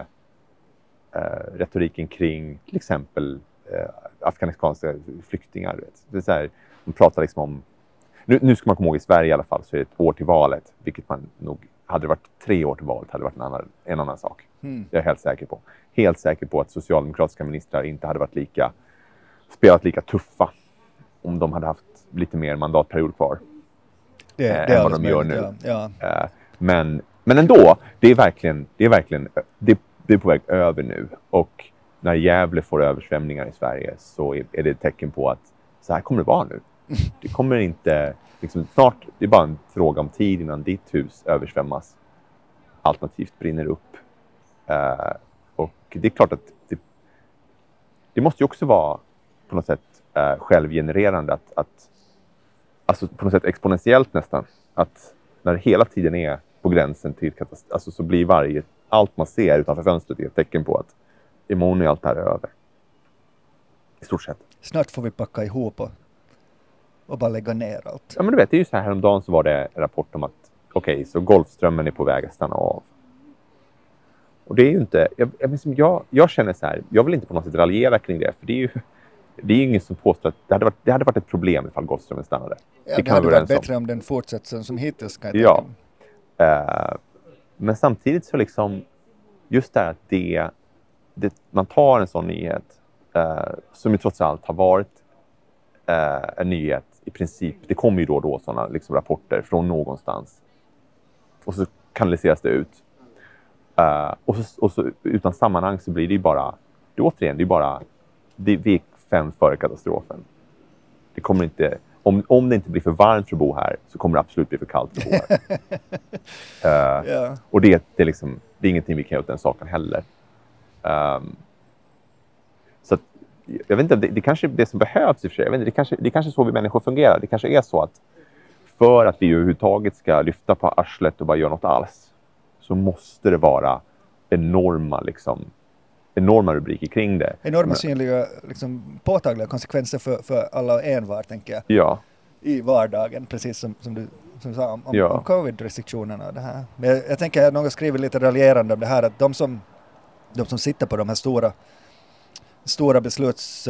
retoriken kring till exempel afghanistanska flyktingar. Det är så här, man pratar liksom om nu ska man komma ihåg i Sverige i alla fall så är det ett år till valet, vilket man nog hade det varit 3 år till valet hade det varit en annan sak. Jag är helt säker på. Helt säker på att socialdemokratiska ministrar inte hade varit spelat lika tuffa om de hade haft lite mer mandatperiod kvar. Det är vad de gör nu. Ja. Men ändå, det är på väg över nu. Och när Gävle får översvämningar i Sverige så är det ett tecken på att så här kommer det vara nu. Det kommer inte, liksom, snart, det är bara en fråga om tid innan ditt hus översvämmas. Alternativt brinner upp. Och det är klart att det måste ju också vara på något sätt självgenererande att alltså på något sätt exponentiellt nästan, att när det hela tiden är på gränsen till katastrof, alltså så blir allt man ser utanför fönstret är ett tecken på att imorgon är allt det här över. I stort sett. Snart får vi packa ihop och bara lägga ner allt. Ja, men du vet, det är ju så här, häromdagen så var det en rapport om att okej, så Golfströmmen är på väg att stanna av. Och det är ju inte, jag känner så här, jag vill inte på något sätt raljera kring det, för det är ingen som påstår att det hade varit ett problem ifall Golfströmmen stannade. Ja, det hade varit bättre om den fortsätter som hittills. Ja. Men samtidigt så liksom, just det här att man tar en sån nyhet som ju trots allt har varit en nyhet i princip. Det kommer ju då sådana liksom rapporter från någonstans. Och så kanaliseras det ut. Och så utan sammanhang så blir det ju bara, det är 5 före katastrofen. Det kommer inte, om det inte blir för varmt för att bo här så kommer det absolut bli för kallt för att bo här. Yeah. Och det är ingenting vi kan göra åt den saken heller. Så att, jag vet inte, det kanske är det som behövs i och för sig. Jag vet inte, det kanske är så vi människor fungerar. Det kanske är så att för att vi överhuvudtaget ska lyfta på arslet och bara göra något alls så måste det vara enorma rubriker kring det. Enorma synliga, liksom, påtagliga konsekvenser för alla och envar, tänker jag. Ja. I vardagen, precis som du sa om covid-restriktionerna och det här. Men jag tänker att någon skriver lite raljerande om det här, att de som sitter på de här stora besluts,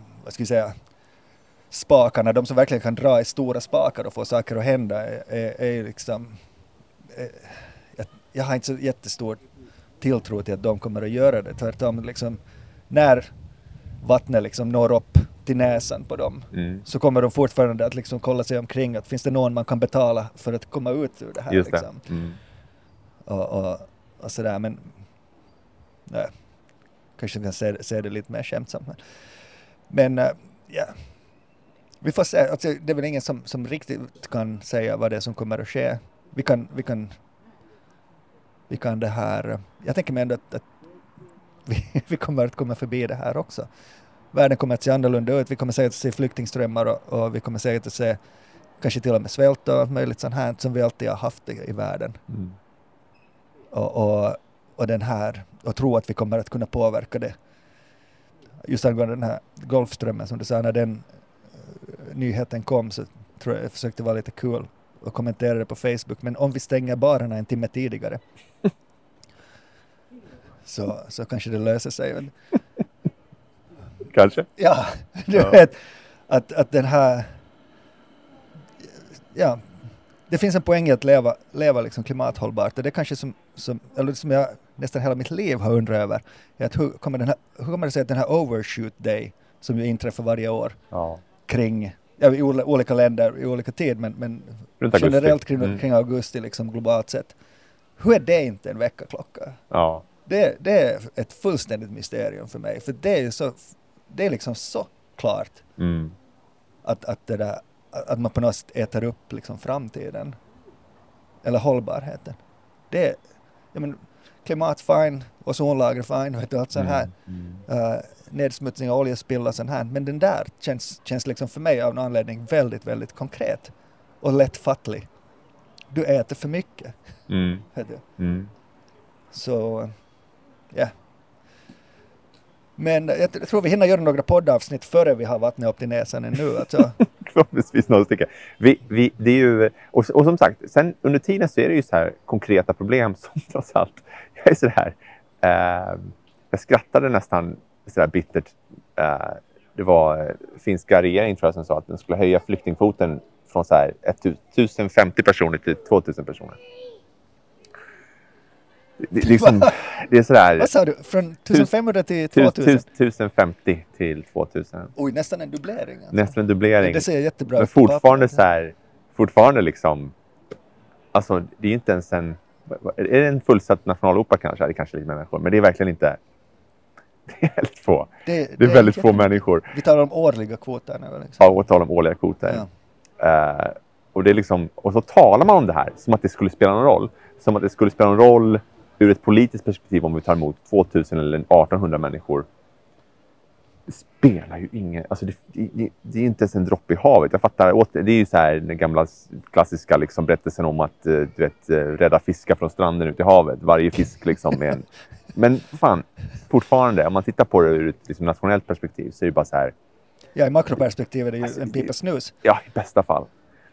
spakarna, de som verkligen kan dra i stora spakar och få saker att hända är liksom, jag har inte så jättestor tilltro till att de kommer att göra det. Tvärtom, liksom, när vattnet liksom når upp till näsan på dem, så kommer de fortfarande att liksom kolla sig omkring att finns det någon man kan betala för att komma ut ur det här. Just liksom. det. Och sådär, men nej, kanske vi kan se det lite mer skämtsamt. Men ja, vi får se. Alltså, det är väl ingen som riktigt kan säga vad det är som kommer att ske. Vi kan det här, jag tänker mig ändå att vi kommer att komma förbi det här också. Världen kommer att se annorlunda ut. Vi kommer säkert att se flyktingströmmar och vi kommer säkert att se kanske till och med svält och möjligt sånt här som vi alltid har haft i världen. Och den här, och tro att vi kommer att kunna påverka det. Just angående den här Golfströmmen som du sa, när den nyheten kom, så tror jag försökte vara lite kul och kommentera det på Facebook. Men om vi stänger barerna en timme tidigare så kanske det löser sig. Kanske? Ja, du vet att den här, ja, det finns en poäng i att leva liksom klimathållbart. Och det är kanske som jag nästan hela mitt liv har undrat över, är att hur kommer det sig att den här overshoot day som ju inträffar varje år kring i olika länder i olika tid, men generellt kring augusti liksom globalt sett. Hur är det inte en väckarklocka? Ja. Det är ett fullständigt mysterium för mig, för det är liksom så klart att det där, att man på något sätt äter upp liksom framtiden eller hållbarheten. Klimat fine, ozonlager fine, vet du, allt sånt här. Nedsmutsning av oljespill och sånt här. Men den där känns liksom för mig av någon anledning väldigt, väldigt konkret och lättfattlig. Du äter för mycket. Vet du? Så, ja. Men jag tror vi hinner göra några poddavsnitt före vi har vattnet upp till näsan nu. Alltså. Förhoppningsvis några stycken. Det är ju, och som sagt, sen under tiden så är det ju så här konkreta problem som trots allt. Jag är så här, jag skrattade nästan så där bittert. Det var finska regeringen tror jag som sa att den skulle höja flyktingkvoten från så här 1050 personer till 2000 personer. Det är sådär. Vad sa du? Från 1500 till 2000? 1050 till 2000. Oj, nästan en dubblering. Alltså. Nästan en dubblering. Det ser jättebra ut. Men fortfarande så här, fortfarande liksom, alltså det är inte ens en, är det en fullsatt nationalopera kanske? Det är kanske lite människor, men det är verkligen inte, det är väldigt få. Det är väldigt få människor. Vi talar om årliga kvoter nu. Liksom. Ja, vi talar om årliga kvoter. Ja. Och det är liksom, och så talar man om det här som att det skulle spela någon roll. Som att det skulle spela någon roll ur ett politiskt perspektiv om vi tar emot 2000 eller 1800 människor. Det spelar ju ingen, alltså det är inte ens en droppe i havet. Jag fattar, det är ju så här den gamla klassiska liksom berättelsen om att du vet, rädda fiskar från stranden ut i havet. Varje fisk liksom med en, men fan, fortfarande om man tittar på det ur ett liksom nationellt perspektiv så är det bara så här. Ja, i makroperspektiv är det ju alltså, en pipa snus. Ja, i bästa fall.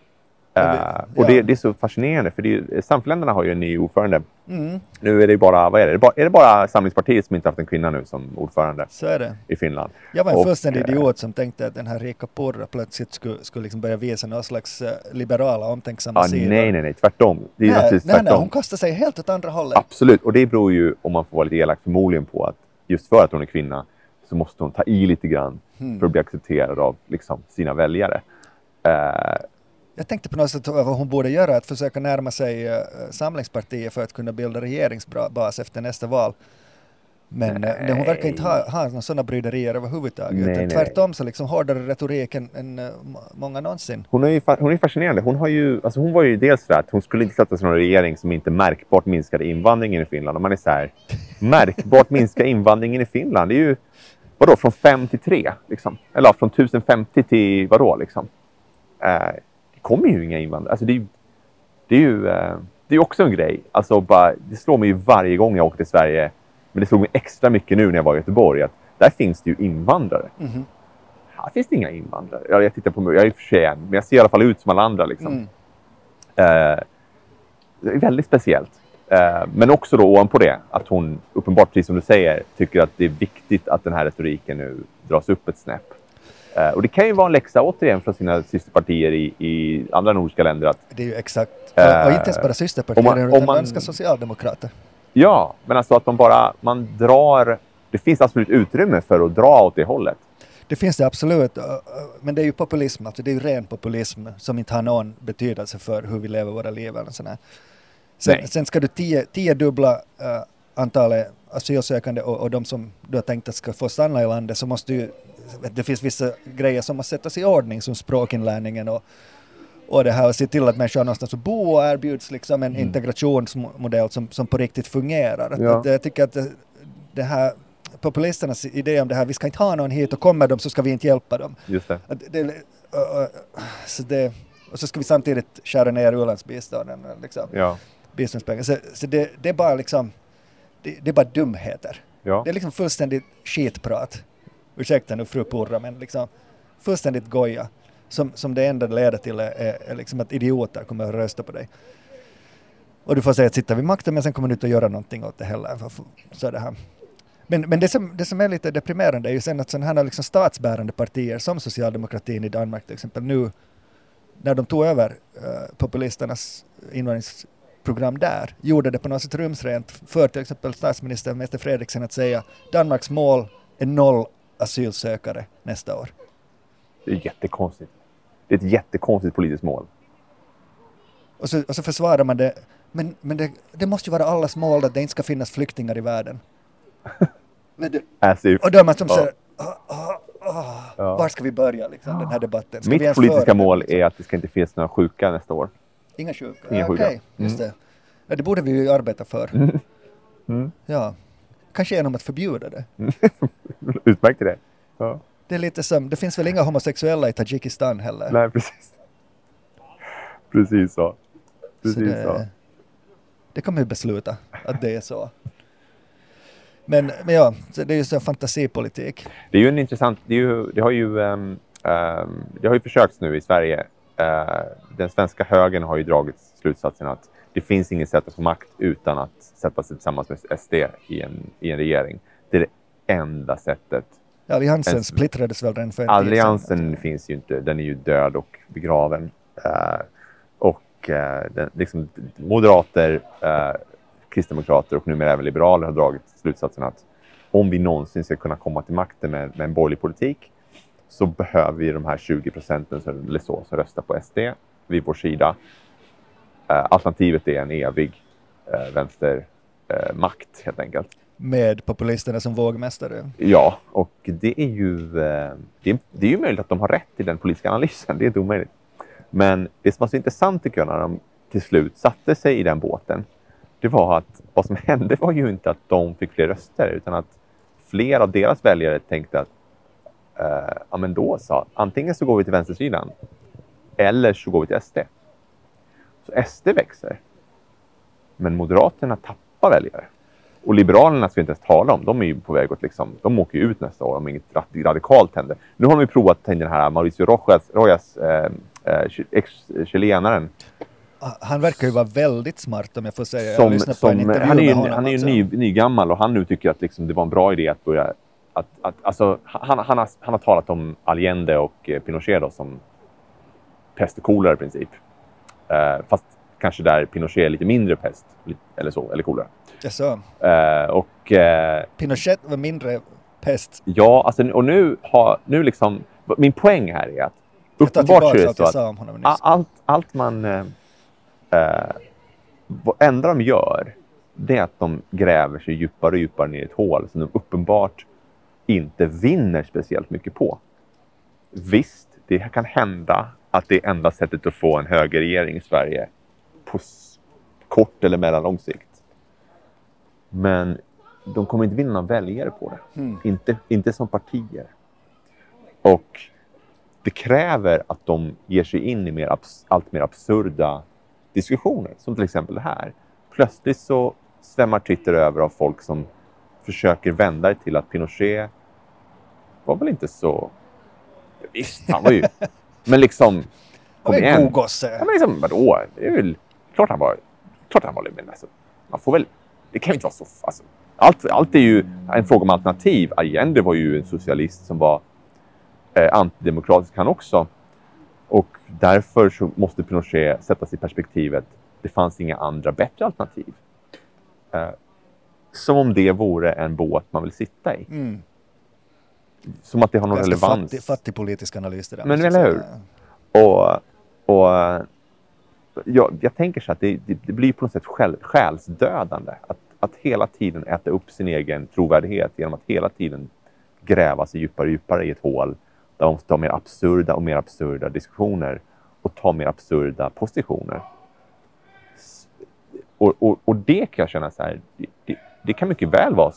Och det är så fascinerande för samfäländerna har ju en ny ordförande. Nu är det bara, vad är det? Är det bara Samlingspartiet som inte haft en kvinna nu som ordförande? Så är det. I Finland. Jag var en fullständig idiot som tänkte att den här Rika Purra plötsligt skulle liksom börja visa någon slags liberala omtänksamma sidor. Nej, tvärtom. Det är naturligtvis tvärtom. Nej, hon kastar sig helt åt andra hållet. Absolut, och det beror ju, om man får vara lite elak förmodligen på att just för att hon är kvinna så måste hon ta i lite grann för att bli accepterad av liksom, sina väljare. Jag tänkte på något sätt vad hon borde göra, att försöka närma sig Samlingspartiet för att kunna bilda regeringsbas efter nästa val. Men hon verkar inte ha några sådana bryderier överhuvudtaget. Tvärtom så liksom hårdare retorik än många någonsin. Hon är fascinerande. Hon var ju dels för att hon skulle inte sätta sig någon regering som inte märkbart minskade invandringen i Finland. Och man är så här, märkbart minska invandringen i Finland. Det är ju, vadå, från 5 till 3 liksom. Eller från 1050 till vadå liksom. Kommer ju inga invandrare. Alltså det är ju också en grej. Alltså bara, det slår mig ju varje gång jag åker till Sverige. Men det slog mig extra mycket nu när jag var i Göteborg. Att där finns det ju invandrare. Här finns det inga invandrare. Jag tittar på mig, jag är för sig men jag ser i alla fall ut som alla andra. Liksom. Det är väldigt speciellt. Men också då ovanpå det. Att hon uppenbart, precis som du säger, tycker att det är viktigt att den här retoriken nu dras upp ett snäpp. Och det kan ju vara en läxa återigen från sina systerpartier i andra nordiska länder. Att, det är ju exakt. Och inte ens bara systerpartier, utan svenska socialdemokrater. Ja, men alltså att man drar, det finns absolut utrymme för att dra åt det hållet. Det finns det absolut, men det är ju populism, alltså det är ju ren populism som inte har någon betydelse för hur vi lever våra liv. Eller sådär. Sen ska du tiodubbla antalet asylsökande och de som du har tänkt att ska få stanna i landet, så måste ju, det finns vissa grejer som måste sättas i ordning som språkinlärningen och det här, och se till att människor har någonstans att bo och erbjuds liksom en integrationsmodell som på riktigt fungerar. Ja. Jag tycker att det här populisternas idé om det här, vi ska inte ha någon hit och kommer de så ska vi inte hjälpa dem. Just det. Och så ska vi samtidigt skära ner u-landsbistånden liksom. Ja. Biståndspengar. Så det är bara liksom det är bara dumheter. Ja. Det är liksom fullständigt skitprat. Ursäkta nu fru Purra, men liksom fullständigt goja. Som det enda leder till är liksom att idioter kommer att rösta på dig. Och du får säga att sitta vid makten, men sen kommer du inte att göra någonting åt det heller. Så är det här. Men det som är lite deprimerande är ju sen att sådana här liksom statsbärande partier som socialdemokratin i Danmark till exempel nu, när de tog över populisternas invandringsprogram där, gjorde det på något sätt rumsrent för till exempel statsminister Mette Frederiksen att säga Danmarks mål är 0 asylsökare nästa år. Det är jättekonstigt. Det är ett jättekonstigt politiskt mål. Och så försvarar man det. Men det måste ju vara allas mål att det inte ska finnas flyktingar i världen. Och då är man som säger, var ska vi börja liksom, den här debatten? Ska mitt politiska mål är att det ska inte finnas några sjuka nästa år. Inga sjuka? Inga sjuka. Okej, just det. Ja, det borde vi ju arbeta för. Ja. Kanske genom att förbjuda det. Utmärkt det. Ja. Det är lite som, det finns väl inga homosexuella i Tadzjikistan heller? Nej, precis. Precis så. Så. Det kommer vi besluta att det är så. Men ja, det är ju så fantasipolitik. Det är ju en intressant, det har ju försökts nu i Sverige. Den svenska högern har ju dragit slutsatsen att det finns inget sätt att få makt utan att sätta sig tillsammans med SD i en regering. Det är det enda sättet. Alliansen splittrades väl redan för en tid Alliansen finns ju inte, den är ju död och begraven. Liksom, moderater, kristdemokrater och numera även liberaler har dragit slutsatsen att om vi någonsin ska kunna komma till makten med en borgerlig politik, så behöver vi de här 20% eller så som röstar på SD vid vår sida. Alternativet är en evig vänstermakt helt enkelt. Med populisterna som vågmästare. Ja, och det är ju möjligt att de har rätt i den politiska analysen. Det är inte omöjligt. Men det som var så intressant tycker jag när de till slut satte sig i den båten, det var att vad som hände var ju inte att de fick fler röster, utan att fler av deras väljare tänkte att ja men då så, antingen så går vi till vänstersidan eller så går vi till SD. Så SD växer. Men Moderaterna tappar väljare. Och Liberalerna ska vi inte ens tala om. De är ju på väg att liksom, de åker ju ut nästa år om inget radikalt händer. Nu har de ju provat att ta in den här Mauricio Rojas ex-chilenaren. Han verkar ju vara väldigt smart om jag får säga. Han är ju nygammal och han nu tycker att liksom det var en bra idé att börja alltså, han har talat om Allende och Pinochet då, som pest och kolera i princip. Fast kanske där Pinochet är lite mindre pest eller så, eller kolera. Så. Pinochet var mindre pest. Ja, alltså, och nu liksom min poäng här är att uppenbart så är det så att allt man vad enda de gör, det är att de gräver sig djupare och djupare ner i ett hål som de uppenbart inte vinner speciellt mycket på. Visst, det kan hända att det är enda sättet att få en högerregering i Sverige på kort eller mellanlång sikt. Men de kommer inte vinna väljare på det. Inte som partier. Och det kräver att de ger sig in i allt mer absurda diskussioner. Som till exempel det här. Plötsligt så svämmar Twitter över av folk som försöker vända det till att Pinochet var väl inte så... Visst, han var ju... Men liksom... Kom igen. En god gosse. Ja, men liksom, vadå? Det är väl... Klart han var men alltså, man får väl... Det kan inte vara så... Alltså, allt är ju en fråga om alternativ. Allende var ju en socialist som var antidemokratisk han också. Och därför så måste Pinochet sättas i perspektivet. Det fanns inga andra bättre alternativ. Som om det vore en båt man vill sitta i. som att det har någon ganska relevans. fattig politisk analys det där. Men måste jag eller hur? säga. Och jag tänker så att det blir på något sätt själsdödande att hela tiden äta upp sin egen trovärdighet genom att hela tiden gräva sig djupare och djupare i ett hål där de tar mer absurda diskussioner och tar mer absurda positioner. Och det kan jag känna så här, det kan mycket väl vara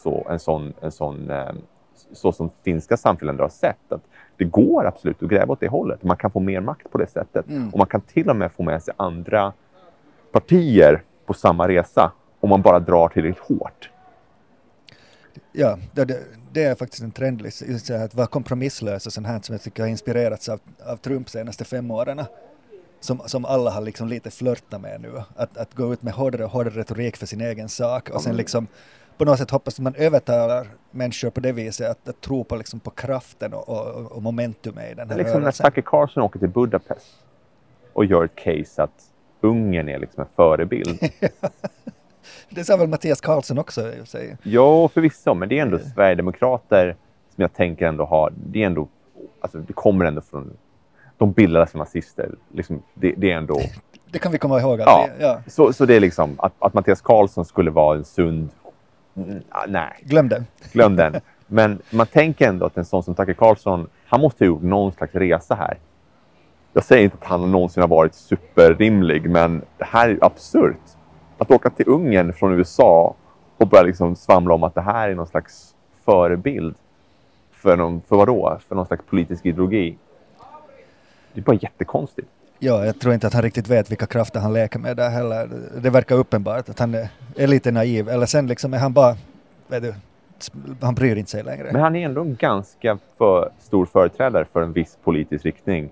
så som finska samhällen har sett, att det går absolut att gräva åt det hållet. Man kan få mer makt på det sättet. Och man kan till och med få med sig andra partier på samma resa om man bara drar tillräckligt hårt. Ja, det är faktiskt en trend just att vara kompromisslös och sånt här som jag tycker har inspirerats av Trump senaste 5 åren. Som alla har liksom lite flörtat med nu. Att gå ut med hårdare och hårdare retorik för sin egen sak. Och sen liksom på något sätt hoppas att man övertalar människor på det viset att tro på, liksom, på kraften och momentum i den här liksom rörelsen. När Tucker Carlson åker till Budapest och gör ett case att Ungern är liksom en förebild. Det sa väl Mattias Karlsson också i sig. Jo, förvisso, men det är ändå Sverigedemokrater som jag tänker ändå har, det är ändå, alltså det kommer ändå från, de bildades som nazister, liksom, det är ändå... Det kan vi komma ihåg. Ja. Så det är liksom, att Mattias Karlsson skulle vara en sund... Nej. Glöm den. Men man tänker ändå att en sån som Tucker Carlson, han måste ha gjort någon slags resa här. Jag säger inte att han någonsin har varit superrimlig, men det här är absurt. Att åka till Ungern från USA och börja liksom svamla om att det här är någon slags förebild för vadå? För någon slags politisk ideologi. Det är bara jättekonstigt. Ja, jag tror inte att han riktigt vet vilka krafter han leker med där heller. Det verkar uppenbart att han är lite naiv. Eller sen liksom är han bara, vet du, han bryr inte sig längre. Men han är ändå en ganska stor företrädare för en viss politisk riktning.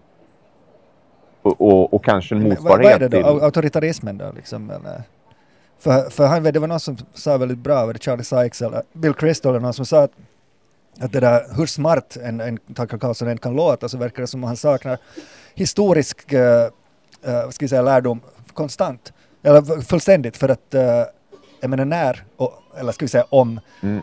Och kanske en motsvarighet vad är det då? Autoritarismen då? Liksom, eller? För han, det var någon som sa väldigt bra, var det Charlie Sykes eller Bill Kristol eller någon som sa att det där, hur smart en Tucker Carlson än kan låta, så verkar det som att han saknar historisk vad ska jag säga, lärdom konstant. Eller fullständigt, för att jag menar eller ska vi säga om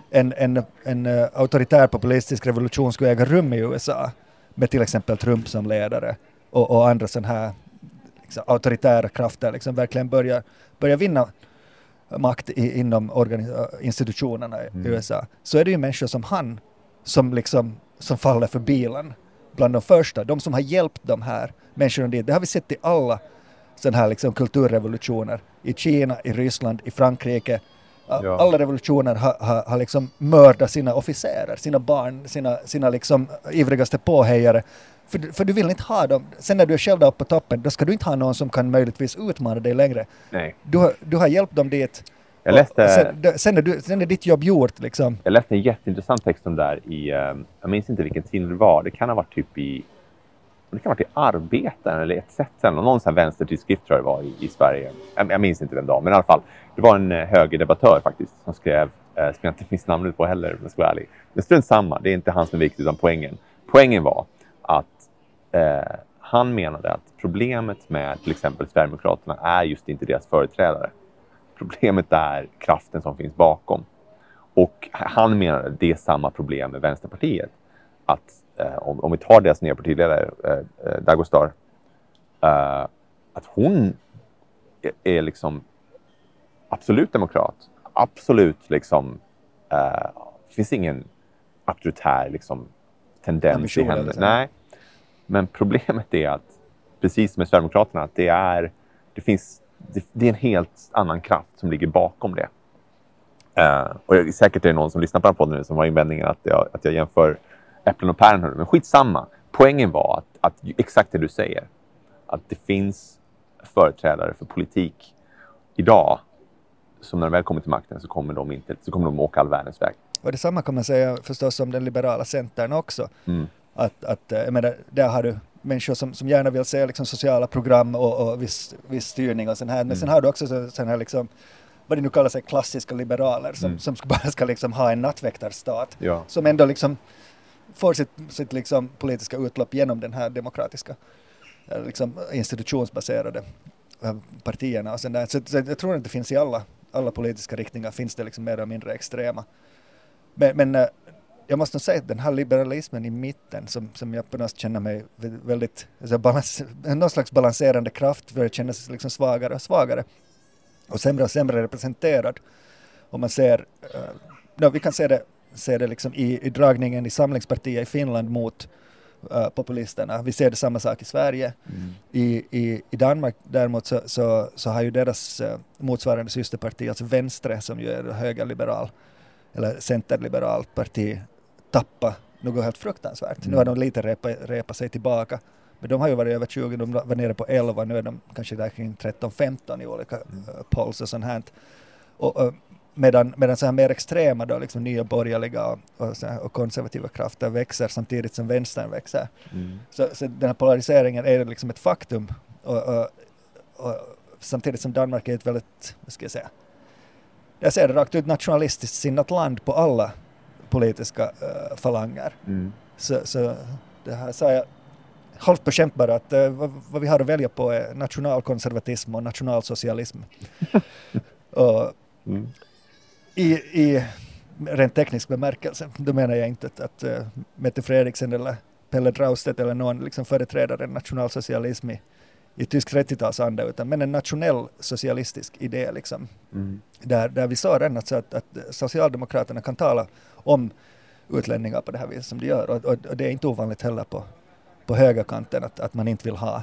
en auktoritär populistisk revolution skulle äga rum i USA med till exempel Trump som ledare och andra sådana här liksom, auktoritära krafter liksom verkligen börjar vinna makt inom institutionerna i USA, så är det ju människor som han som faller för bilen bland de första, de som har hjälpt de här människorna dit. Det har vi sett i alla sådana här liksom kulturrevolutioner i Kina, i Ryssland, i Frankrike. Ja. Alla revolutioner har liksom mördat sina officerer, sina barn, sina liksom ivrigaste påhejare. För du vill inte ha dem. Sen när du är själv där på toppen, då ska du inte ha någon som kan möjligtvis utmana dig längre. Nej. Du har hjälpt dem dit. Jag läste, sen är ditt jobb gjort. Liksom. Jag läste en jätteintressant text om där i, jag minns inte vilken tidning det var. Det kan ha varit typ i Arbetaren eller ETC eller någon sån här vänstertidskrift tror jag det var i Sverige. Jag minns inte vem det var, men i alla fall. Det var en högerdebattör faktiskt som skrev, som jag inte finns namnet på heller, men ska vara ärlig. Men strunt samma, det är inte han som är viktig utan poängen. Poängen var att han menade att problemet med till exempel Sverigedemokraterna är just inte deras företrädare. Problemet är kraften som finns bakom. Och han menade att det är samma problem med Vänsterpartiet. Att om vi tar deras nya partiledare Dagostar, att hon är liksom absolut demokrat. Absolut liksom finns ingen auktoritär liksom tendens i henne. Nej. Men problemet är att precis som med Sverigedemokraterna att det är en helt annan kraft som ligger bakom det. Och säkert är det någon som lyssnar på den podden nu som har invändningar att jag jämför äpplen och päron. Men skitsamma. Poängen var att exakt det du säger. Att det finns företrädare för politik idag som när de väl kommer till makten så kommer de åka all världens väg. Och detsamma kan man säga förstås om den liberala centern också. Att jag menar, där har du människor som gärna vill se liksom, sociala program och viss styrning och sån här. Men sen har du också sån här liksom, vad det nu kallar sig, klassiska liberaler som bara ska liksom ha en nattväktarstat. Ja. Som ändå liksom får sitt liksom politiska utlopp genom den här demokratiska liksom institutionsbaserade partierna och sånt där. Så jag tror att det finns i alla politiska riktningar finns det liksom mer eller mindre extrema. Men jag måste nog säga att den här liberalismen i mitten som jag på något sätt känner mig väldigt någon slags balanserande kraft för att känna sig liksom svagare och svagare och sämre representerad. Och man ser, vi kan se det liksom i dragningen i Samlingspartiet i Finland mot populisterna. Vi ser det samma sak i Sverige. I Danmark däremot så har ju deras motsvarande systerparti, alltså Venstre, som ju är högerliberal eller centerliberal parti, tappa något helt fruktansvärt. Nu har de lite repat sig tillbaka. Men de har ju varit över 20, de var nere på 11, nu är de kanske där kring 13-15 i olika polls och sånt här. Och medan så här mer extrema då, liksom nya borgerliga och konservativa krafter växer samtidigt som vänstern växer. Så den här polariseringen är liksom ett faktum. Och samtidigt som Danmark är ett väldigt, vad ska jag säga, jag ser det rakt ut nationalistiskt sinnat land på alla politiska falanger. Så det här sa jag halvt på skämt bara att vad vi har att välja på är nationalkonservatism och nationalsocialism. Och i rent teknisk bemärkelse, då menar jag inte att Mette Fredriksen eller Pelle Draustedt eller någon liksom företräder en nationalsocialism i tysk 30-talsanda, utan men en nationell socialistisk idé liksom. Där vi sa redan att Socialdemokraterna kan tala om utlänningar på det här viset som de gör, och det är inte ovanligt heller på högerkanten att man inte vill ha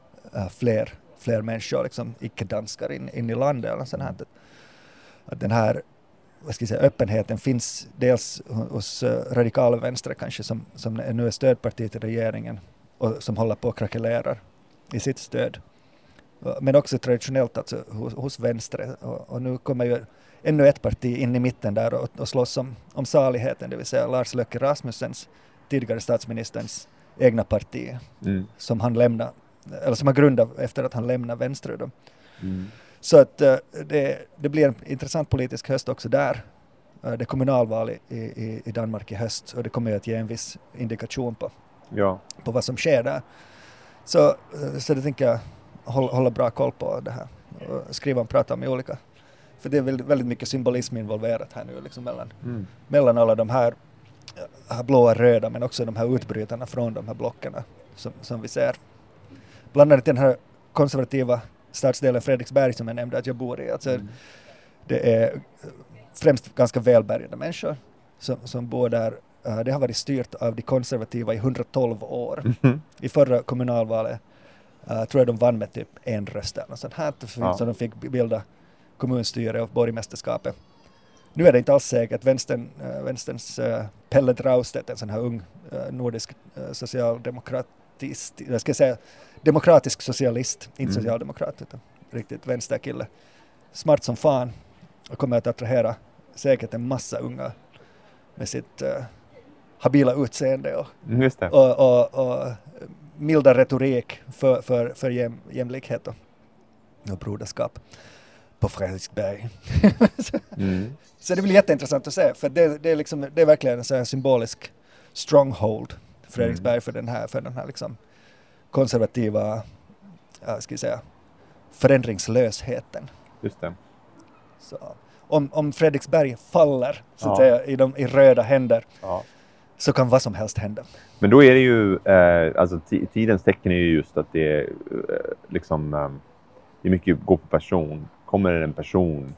fler människor, liksom icke-danskar in i landet eller sånt här. Att den här, vad ska jag säga, öppenheten finns dels hos radikala vänster kanske som nu är stödparti till regeringen och som håller på och krackelerar i sitt stöd. Men också traditionellt alltså hos vänster. Och nu kommer ju ännu ett parti in i mitten där och slåss om saligheten, det vill säga Lars Løkke Rasmussens, tidigare statsministerns egna parti som han lämnade, eller som har grundat efter att han lämnade vänster. Så att det blir en intressant politisk höst också där. Det är kommunalval i Danmark i höst, och det kommer att ge en viss indikation på vad som sker där. Så det tänker jag hålla bra koll på det här. Och skriva och prata om olika. För det är väldigt mycket symbolism involverat här nu liksom mellan alla de här blåa röda, men också de här utbrytarna från de här blockerna som vi ser. Bland annat den här konservativa stadsdelen Fredriksberg som jag nämnde att jag bor i. Alltså, det är främst ganska välbärgade människor som bor där. Det har varit styrt av de konservativa i 112 år. I förra kommunalvalet tror jag de vann med typ 1 röst eller sånt här, så de fick bilda kommunstyre och borgmästerskapet. Nu är det inte alls säkert. Vänsterns Pelle Draustedt, en sån här ung nordisk socialdemokratist, jag ska säga demokratisk socialist, inte socialdemokrat utan riktigt vänsterkille. Smart som fan och kommer att attrahera säkert en massa unga med sitt habila utseende och milda retorik för jämlikhet och broderskap på Fredriksberg. Så det blir jätteintressant att se, för det är verkligen en sån här symbolisk stronghold Fredriksberg för den här liksom konservativa, ska jag säga, förändringslösheten. Just det. Så om Fredriksberg faller så att säga i röda händer, så kan vad som helst hända. Men då är det ju alltså tidens tecken är ju just att det är liksom det är mycket gå på person. Kommer det en person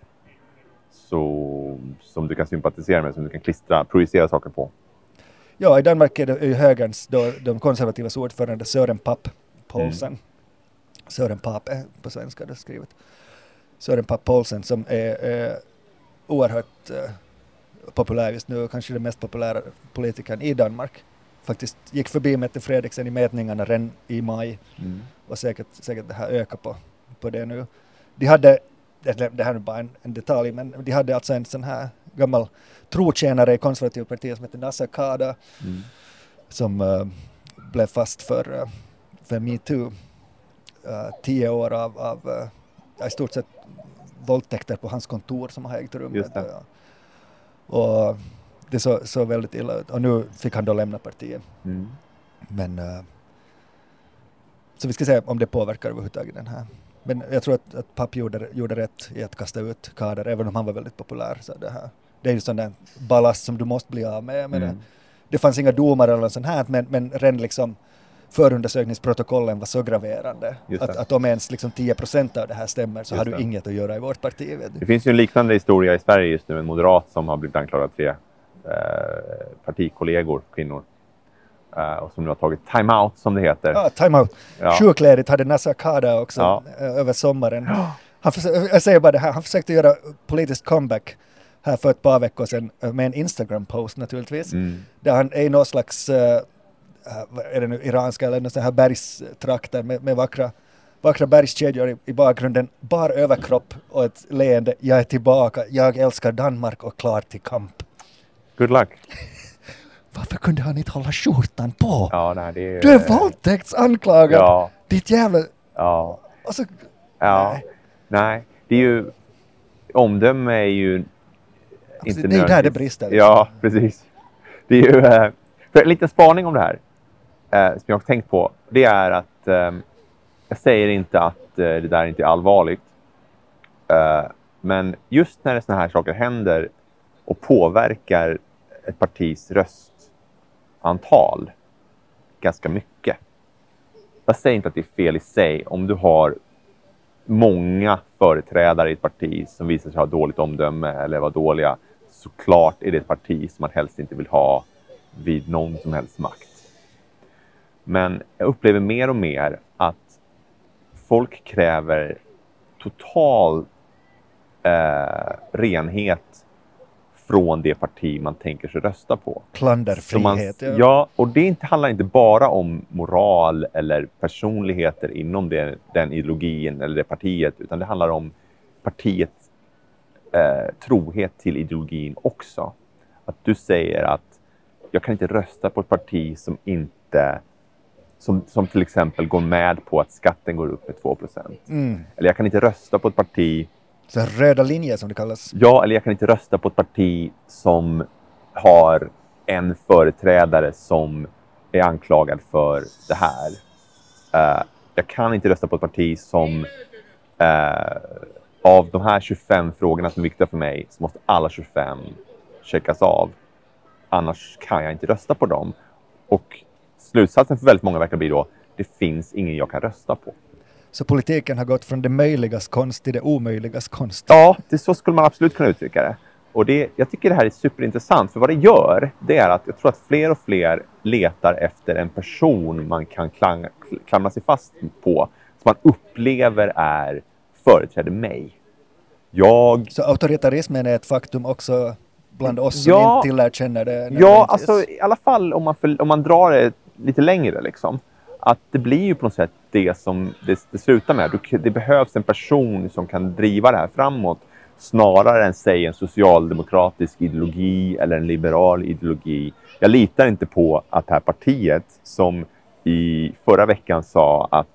som du kan sympatisera med, som du kan projicera saker på? Ja, i Danmark är det högerns, de konservativas ordförande Søren Pape Poulsen. Søren Pape på svenska det skrivet. Søren Pape Poulsen som är oerhört populär just nu, kanske den mest populära politikern i Danmark. Faktiskt gick förbi Mette Fredriksen i mätningarna redan i maj. Och säkert det här ökar på det nu. De hade, det här är bara en detalj, men de hade alltså en sån här gammal trotjänare i konservativa partiet som heter Nasser Khader som blev fast för MeToo. 10 år av i stort sett våldtäkter på hans kontor som har ägt rum. Och det så väldigt illa ut. Och nu fick han då lämna partiet. Men så vi ska se om det påverkar överhuvudtaget den här. Men jag tror att Papp gjorde rätt i att kasta ut Khader, även om han var väldigt populär. Så det är ju sån där ballast som du måste bli av med. Det fanns inga domar eller sånt här, men redan liksom förundersökningsprotokollen var så graverande att om ens liksom 10% av det här stämmer så har du inget att göra i vårt parti. Vet du. Det finns ju en liknande historia i Sverige just nu, en moderat som har blivit anklagad av 3 partikollegor, kvinnor. Och som nu har tagit time-out som det heter. Ja, time-out. Ja. Sjukledigt hade Nasser Kada också över sommaren. Jag säger bara det här, han försökte göra politisk comeback här för ett par veckor sedan med en Instagram-post naturligtvis. Där han är i någon slags är det nu iranska eller någon sån här bergstrakter med vackra bergskedjor i bakgrunden, bar överkropp och ett leende, jag är tillbaka, jag älskar Danmark och klar till kamp. Good luck. Varför kunde han inte hålla skjortan på? Ja, nej, det är... Du är våldtäktsanklagad. Ja. Ditt jävla... Ja. Alltså, Ja. Nej, det är ju... Omdöme är ju... inte det är där det brister. Liksom. Ja, precis. Det är ju... för en liten spaning om det här som jag har tänkt på, det är att jag säger inte att det där inte är allvarligt. Men just när såna här saker händer och påverkar ett partis röstantal ganska mycket. Jag säger inte att det är fel i sig om du har många företrädare i ett parti som visar sig ha dåligt omdöme eller vara dåliga. Såklart är det ett parti som man helst inte vill ha vid någon som helst makt. Men jag upplever mer och mer att folk kräver total renhet från det parti man tänker sig rösta på. Klanderfrihet. Ja, och det handlar inte bara om moral eller personligheter inom den ideologin eller det partiet, utan det handlar om partiets trohet till ideologin också. Att du säger att jag kan inte rösta på ett parti som inte som till exempel går med på att skatten går upp med 2%. Eller jag kan inte rösta på ett parti... Så röda linjer som det kallas. Ja, eller jag kan inte rösta på ett parti som har en företrädare som är anklagad för det här. Jag kan inte rösta på ett parti som av de här 25 frågorna som är viktiga för mig så måste alla 25 checkas av. Annars kan jag inte rösta på dem. Och slutsatsen för väldigt många verkar bli då, det finns ingen jag kan rösta på. Så politiken har gått från det möjligas konst till det omöjligas konst. Ja, så skulle man absolut kunna uttrycka det. Och jag tycker det här är superintressant. För vad det gör, det är att jag tror att fler och fler letar efter en person man kan klamra sig fast på. Som man upplever företräder mig. Så autoritarismen är ett faktum också bland oss som inte tillerkänner det? Ja, alltså i alla fall om man drar det lite längre liksom. Att det blir ju på något sätt det som det slutar med. Det behövs en person som kan driva det här framåt. Snarare än säg en socialdemokratisk ideologi eller en liberal ideologi. Jag litar inte på att det här partiet som i förra veckan sa att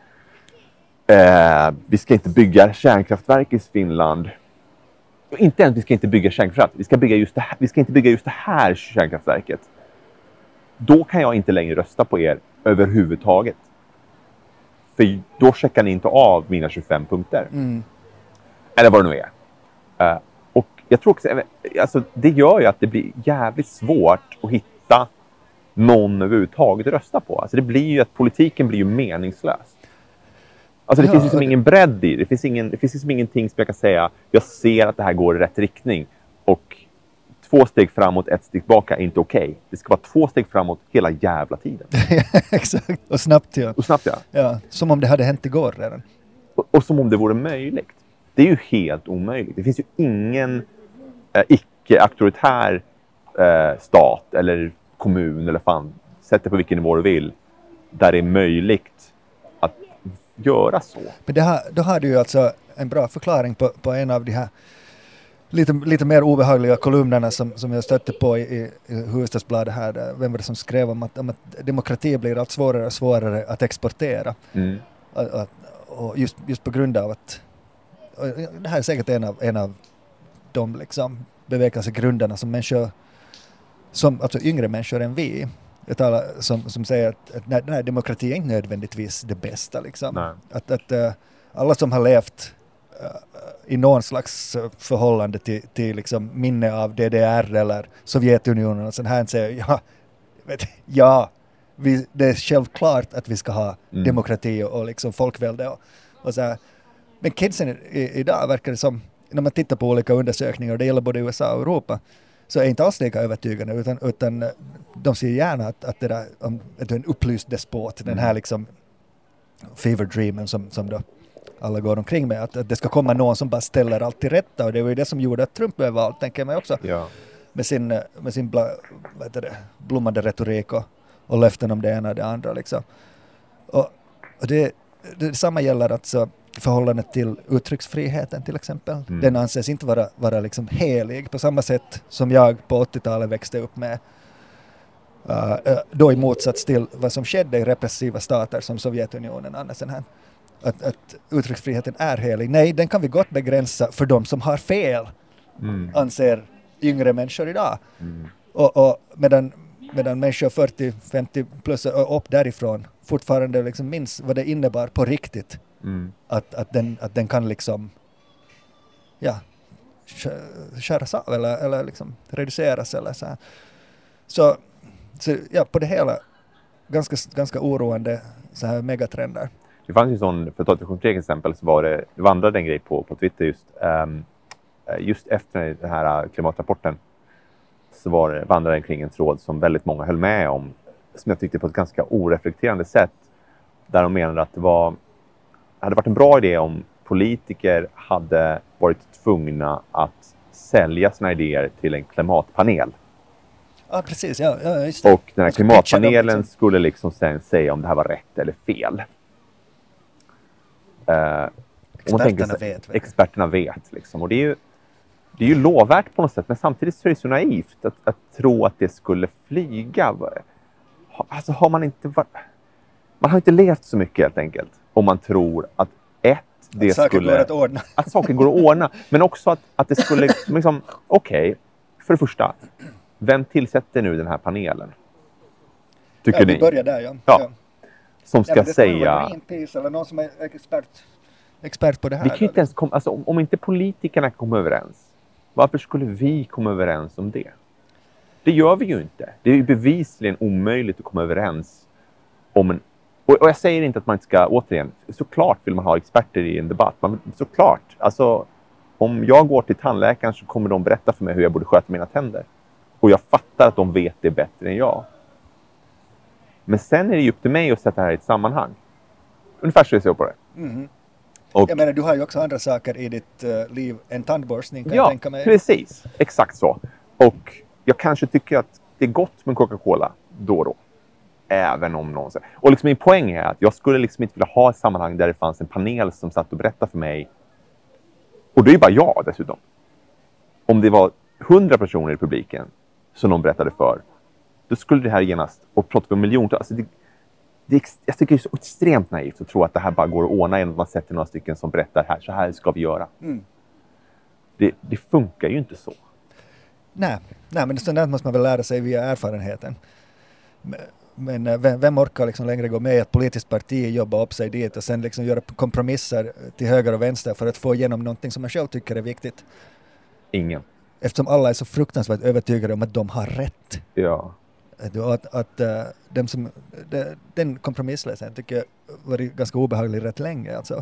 vi ska inte bygga kärnkraftverk i Finland. Inte ens vi ska inte bygga kärnkraft. Vi ska inte bygga just det här kärnkraftverket. Då kan jag inte längre rösta på er överhuvudtaget. För då checkar ni inte av mina 25 punkter. Eller vad det nu är. Och jag tror också, alltså, det gör ju att det blir jävligt svårt att hitta någon överhuvudtaget att rösta på. Alltså det blir ju att politiken blir ju meningslös. Alltså det finns ju som ingen bredd i. Det finns liksom ingenting som jag kan säga, jag ser att det här går i rätt riktning. Och 2 steg framåt, 1 steg tillbaka är inte okej. Det ska vara 2 steg framåt hela jävla tiden. Exakt. Och snabbt ja. Ja. Som om det hade hänt igår redan. Och som om det vore möjligt. Det är ju helt omöjligt. Det finns ju ingen icke-auktoritär stat eller kommun eller fan, sätt det på vilken nivå du vill, där det är möjligt att göra så. Men då har du ju alltså en bra förklaring på en av de här lite mer obehagliga kolumnerna som jag stötte på i Hufvudstadsbladet här. Vem var det som skrev om att demokrati blir allt svårare och svårare att exportera. Och just på grund av att det här är säkert en av de liksom bevekelsegrunderna som människor, alltså yngre människor än vi, som säger att nej, demokrati är inte nödvändigtvis det bästa liksom. Att alla som har levt i någon slags förhållande till liksom minne av DDR eller Sovjetunionen och sånt här säger det är självklart att vi ska ha demokrati och liksom folkvälde och så här. Men kidsen idag verkar det som, när man tittar på olika undersökningar, och det gäller både USA och Europa, så är inte alls lika övertygande, utan de ser gärna att det där, att en upplyst despot, den här liksom fever dreamen som då alla går omkring med, att det ska komma någon som bara ställer allt till rätta, och det var ju det som gjorde att Trump blev vald, tänker jag mig också. Ja. Med sin blommande retorik och löften om det ena och det andra liksom. Och det samma gäller alltså förhållandet till uttrycksfriheten till exempel. Den anses inte vara liksom helig på samma sätt som jag på 80-talet växte upp med. Då i motsats till vad som skedde i repressiva stater som Sovjetunionen annars här. Att uttrycksfriheten är helig. Nej, den kan vi gott begränsa för de som har fel, anser yngre människor idag. Och medan människor 40-50 plus och upp därifrån fortfarande liksom minns vad det innebar på riktigt. Att den kan liksom skäras av eller liksom reduceras eller så här. Så ja, på det hela ganska oroande så här megatrender. Det fanns ju sån, för att ta ett konkret exempel, så det vandrade en grej på Twitter just efter den här klimatrapporten, så vandrade den kring en tråd som väldigt många höll med om, som jag tyckte på ett ganska oreflekterande sätt, där de menade att det hade varit en bra idé om politiker hade varit tvungna att sälja sina idéer till en klimatpanel. Ja, precis. Ja, just det. Och den här klimatpanelen skulle liksom sen säga om det här var rätt eller fel. Experterna vet liksom. Och det är ju lovvärt på något sätt, men samtidigt så är det så naivt att tro att det skulle flyga. Alltså man har inte levt så mycket helt enkelt om man tror att saker går att ordna, men också att det skulle liksom, okej, för det första, vem tillsätter nu den här panelen? Tycker ni? Vi börjar där, ja. Som ska säga Greenpeace eller någon som är expert på det här. Vi kan inte ens om inte politikerna kommer överens, varför skulle vi komma överens om det? Det gör vi ju inte. Det är ju bevisligen omöjligt att komma överens om en. Och jag säger inte att man inte ska, återigen, såklart vill man ha experter i en debatt. Såklart. Alltså, om jag går till tandläkaren så kommer de berätta för mig hur jag borde sköta mina tänder. Och jag fattar att de vet det bättre än jag. Men sen är det ju upp till mig att sätta det här i ett sammanhang. Ungefär så jag ser på det. Och, jag menar, du har ju också andra saker i ditt liv än tandborstning, kan jag tänka mig. Ja, precis. Exakt så. Och jag kanske tycker att det är gott med Coca-Cola då och då. Även om någon säger. Och liksom min poäng är att jag skulle liksom inte vilja ha ett sammanhang där det fanns en panel som satt och berättade för mig. Och det är ju bara jag dessutom. Om det var 100 personer i publiken som någon berättade för, då skulle det här genast, och pratar vi om miljoner. Alltså jag tycker det är så extremt naivt att tro att det här bara går att ordna genom att man sätter några stycken som berättar här, så här ska vi göra. Det funkar ju inte så. Nej, men sådant måste man väl lära sig via erfarenheten. Men vem orkar liksom längre gå med i ett politiskt parti, jobba upp sig dit och sen liksom göra kompromisser till höger och vänster för att få igenom någonting som man själv tycker är viktigt? Ingen. Eftersom alla är så fruktansvärt övertygade om att de har rätt. Ja. Den kompromisslösheten tycker jag varit ganska obehaglig rätt länge. Alltså,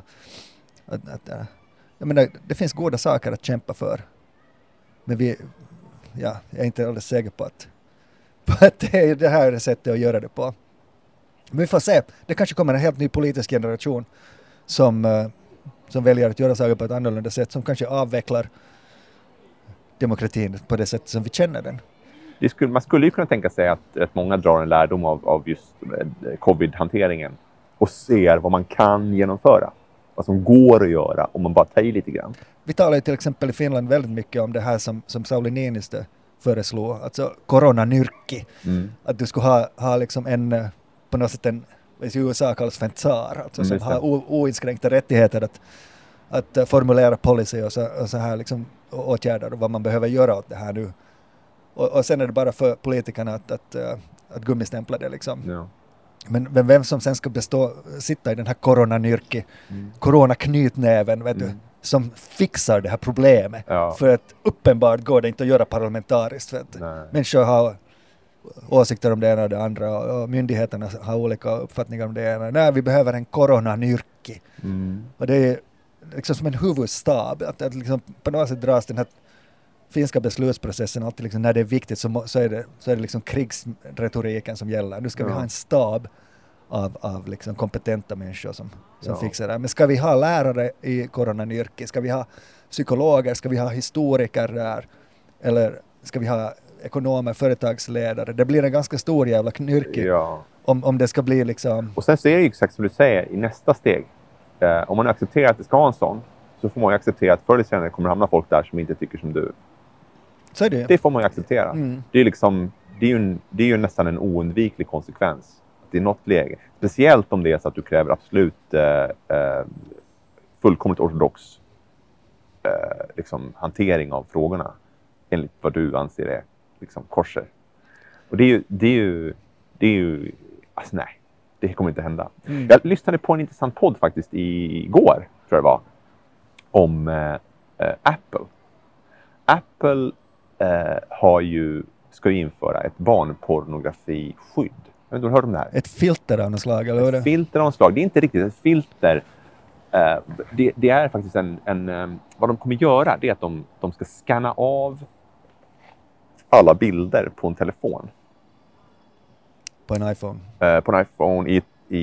jag menar, det finns goda saker att kämpa för. Men jag är inte alldeles säker på att det är det här sättet att göra det på. Men vi får se. Det kanske kommer en helt ny politisk generation som väljer att göra saker på ett annorlunda sätt, som kanske avvecklar demokratin på det sätt som vi känner den. Man skulle ju kunna tänka sig att rätt många drar en lärdom av just covid-hanteringen och ser vad man kan genomföra. Vad som går att göra om man bara tar i lite grann. Vi talar ju till exempel i Finland väldigt mycket om det här som Sauli Niinistö föreslår, alltså coronanyrkki. Att du skulle ha liksom på något sätt i USA kallas för en tsar, alltså som har oinskränkta rättigheter att formulera policy och så här liksom åtgärder och vad man behöver göra åt det här nu. Och sen är det bara för politikerna att gummistämpla det liksom. Ja. Men vem som sen ska sitta i den här coronanyrki, coronaknytnäven, vet du, som fixar det här problemet. Ja. För att uppenbart går det inte att göra parlamentariskt. För att människor har åsikter om det ena och det andra och myndigheterna har olika uppfattningar om det ena. Nej, vi behöver en coronanyrki. Och det är liksom som en huvudstab. Att liksom på något sätt dras den här finska beslutsprocessen alltid liksom, när det är viktigt så är det liksom krigsretoriken som gäller. Nu ska vi ha en stab av liksom kompetenta människor som fixar det. Men ska vi ha lärare i coronanyrki? Ska vi ha psykologer? Ska vi ha historiker där? Eller ska vi ha ekonomer, företagsledare? Det blir en ganska stor jävla knyrki om det ska bli liksom... Och sen så är det ju exakt som du säger i nästa steg. Om man accepterar att det ska ha en sån, så får man ju acceptera att förr eller senare kommer hamna folk där som inte tycker som du. Så är det. Det får man ju acceptera. Det är liksom, det är ju nästan en oundviklig konsekvens. Det är något läge. Speciellt om det är så att du kräver absolut fullkomligt ortodox liksom, hantering av frågorna enligt vad du anser är liksom, korser. Och det är ju alltså nej, det kommer inte hända. Jag lyssnade på en intressant podd faktiskt igår, tror jag det var, om Apple. Apple ska ju införa ett barnpornografiskydd. Jag vet inte, har du hört om det här? Ett filter av något slag, eller vad är det? Ett filter av något slag. Det är inte riktigt ett filter. Det är faktiskt vad de kommer göra, det är att de ska scanna av alla bilder på en telefon. På en iPhone? På en iPhone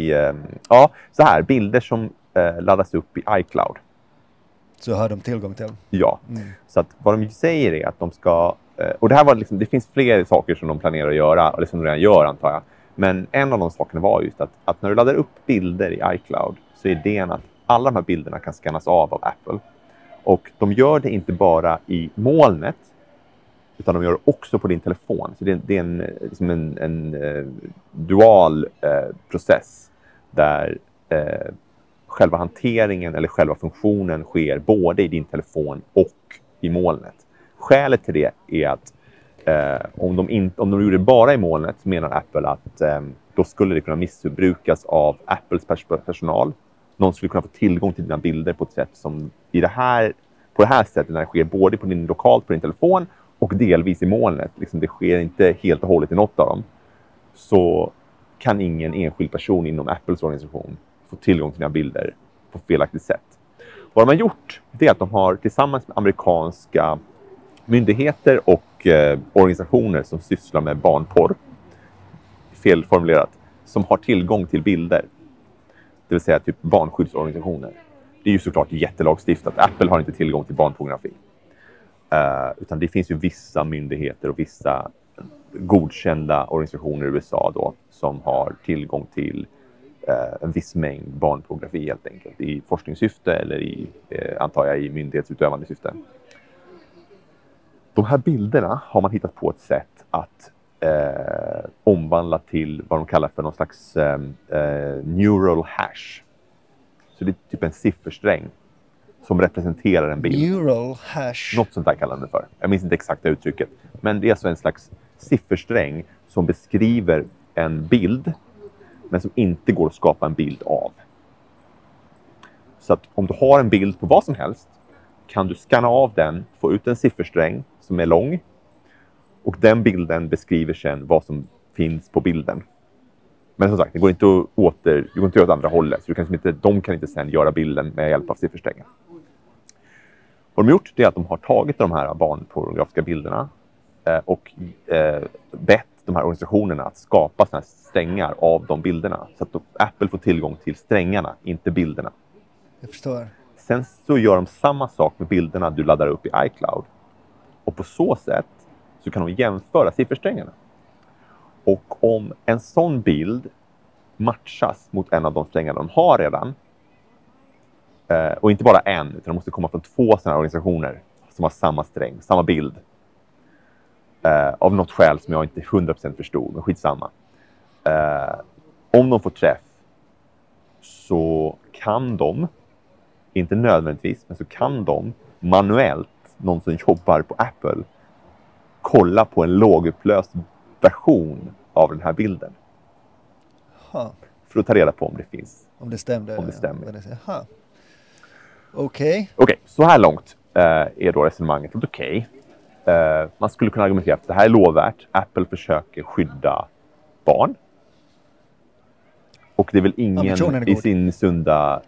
så här, bilder som laddas upp i iCloud. Så har de tillgång till? Ja, så att vad de säger är att de ska, och det här var liksom, det finns fler saker som de planerar att göra, eller som de redan gör antar jag. Men en av de sakerna var just att när du laddar upp bilder i iCloud så är idén att alla de här bilderna kan scannas av Apple. Och de gör det inte bara i molnet, utan de gör det också på din telefon. Så det är liksom en dual process där själva hanteringen eller själva funktionen sker både i din telefon och i molnet. Skälet till det är att om de gjorde det bara i molnet så menar Apple att då skulle det kunna missbrukas av Apples personal. Någon skulle kunna få tillgång till dina bilder på ett sätt som på det här sättet när det sker både på din telefon och delvis i molnet. Liksom det sker inte helt och hållet i något av dem. Så kan ingen enskild person inom Apples organisation få tillgång till dina bilder på felaktigt sätt. Vad de har gjort det är att de har tillsammans med amerikanska myndigheter och organisationer som sysslar med barnporr, felformulerat, som har tillgång till bilder. Det vill säga typ barnskyddsorganisationer. Det är ju såklart jättelagstiftat. Apple har inte tillgång till barnpornografi. Utan det finns ju vissa myndigheter och vissa godkända organisationer i USA då, som har tillgång till en viss mängd barnpornografi helt enkelt. I forskningssyfte eller antar jag i myndighetsutövande syfte. De här bilderna har man hittat på ett sätt att omvandla till vad de kallar för någon slags neural hash. Så det är typ en siffersträng som representerar en bild. Neural hash. Något sånt där kallar de det för. Jag minns inte exakta uttrycket. Men det är alltså en slags siffersträng som beskriver en bild men som inte går att skapa en bild av. Så att om du har en bild på vad som helst kan du scanna av den, få ut en siffersträng som är lång och den bilden beskriver sedan vad som finns på bilden. Men som sagt, det går inte att göra åt andra hållet. Så de kan inte sedan göra bilden med hjälp av siffersträngen. Vad de har gjort är att de har tagit de här barnpornografiska bilderna och bett de här organisationerna att skapa såna här strängar av de bilderna. Så att Apple får tillgång till strängarna, inte bilderna. Jag förstår. Sen så gör de samma sak med bilderna du laddar upp i iCloud. Och på så sätt så kan de jämföra siffersträngarna. Och om en sån bild matchas mot en av de strängar de har redan, och inte bara en, utan de måste komma från 2 sådana organisationer som har samma sträng, samma bild, av något skäl som jag inte 100% förstod, men skitsamma. Om de får träff så kan de, inte nödvändigtvis, men så kan de manuellt, någon som jobbar på Apple, kolla på en lågupplöst version av den här bilden. För att ta reda på om det finns. Om det stämde. Om det stämmer. Okej. Okej, så här långt är då resonemanget att okej. Man skulle kunna argumentera att det här är lovvärt. Apple försöker skydda barn. Och det är väl ingen i sin sunda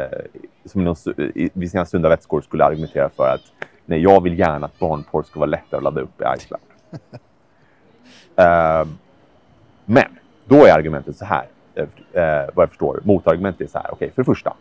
vid sina sunda vätskor skulle argumentera för att nej, jag vill gärna att barnporr ska vara lättare att ladda upp i iCloud. Men då är argumentet så här, vad jag förstår. Motargumentet är så här, okej, för det första.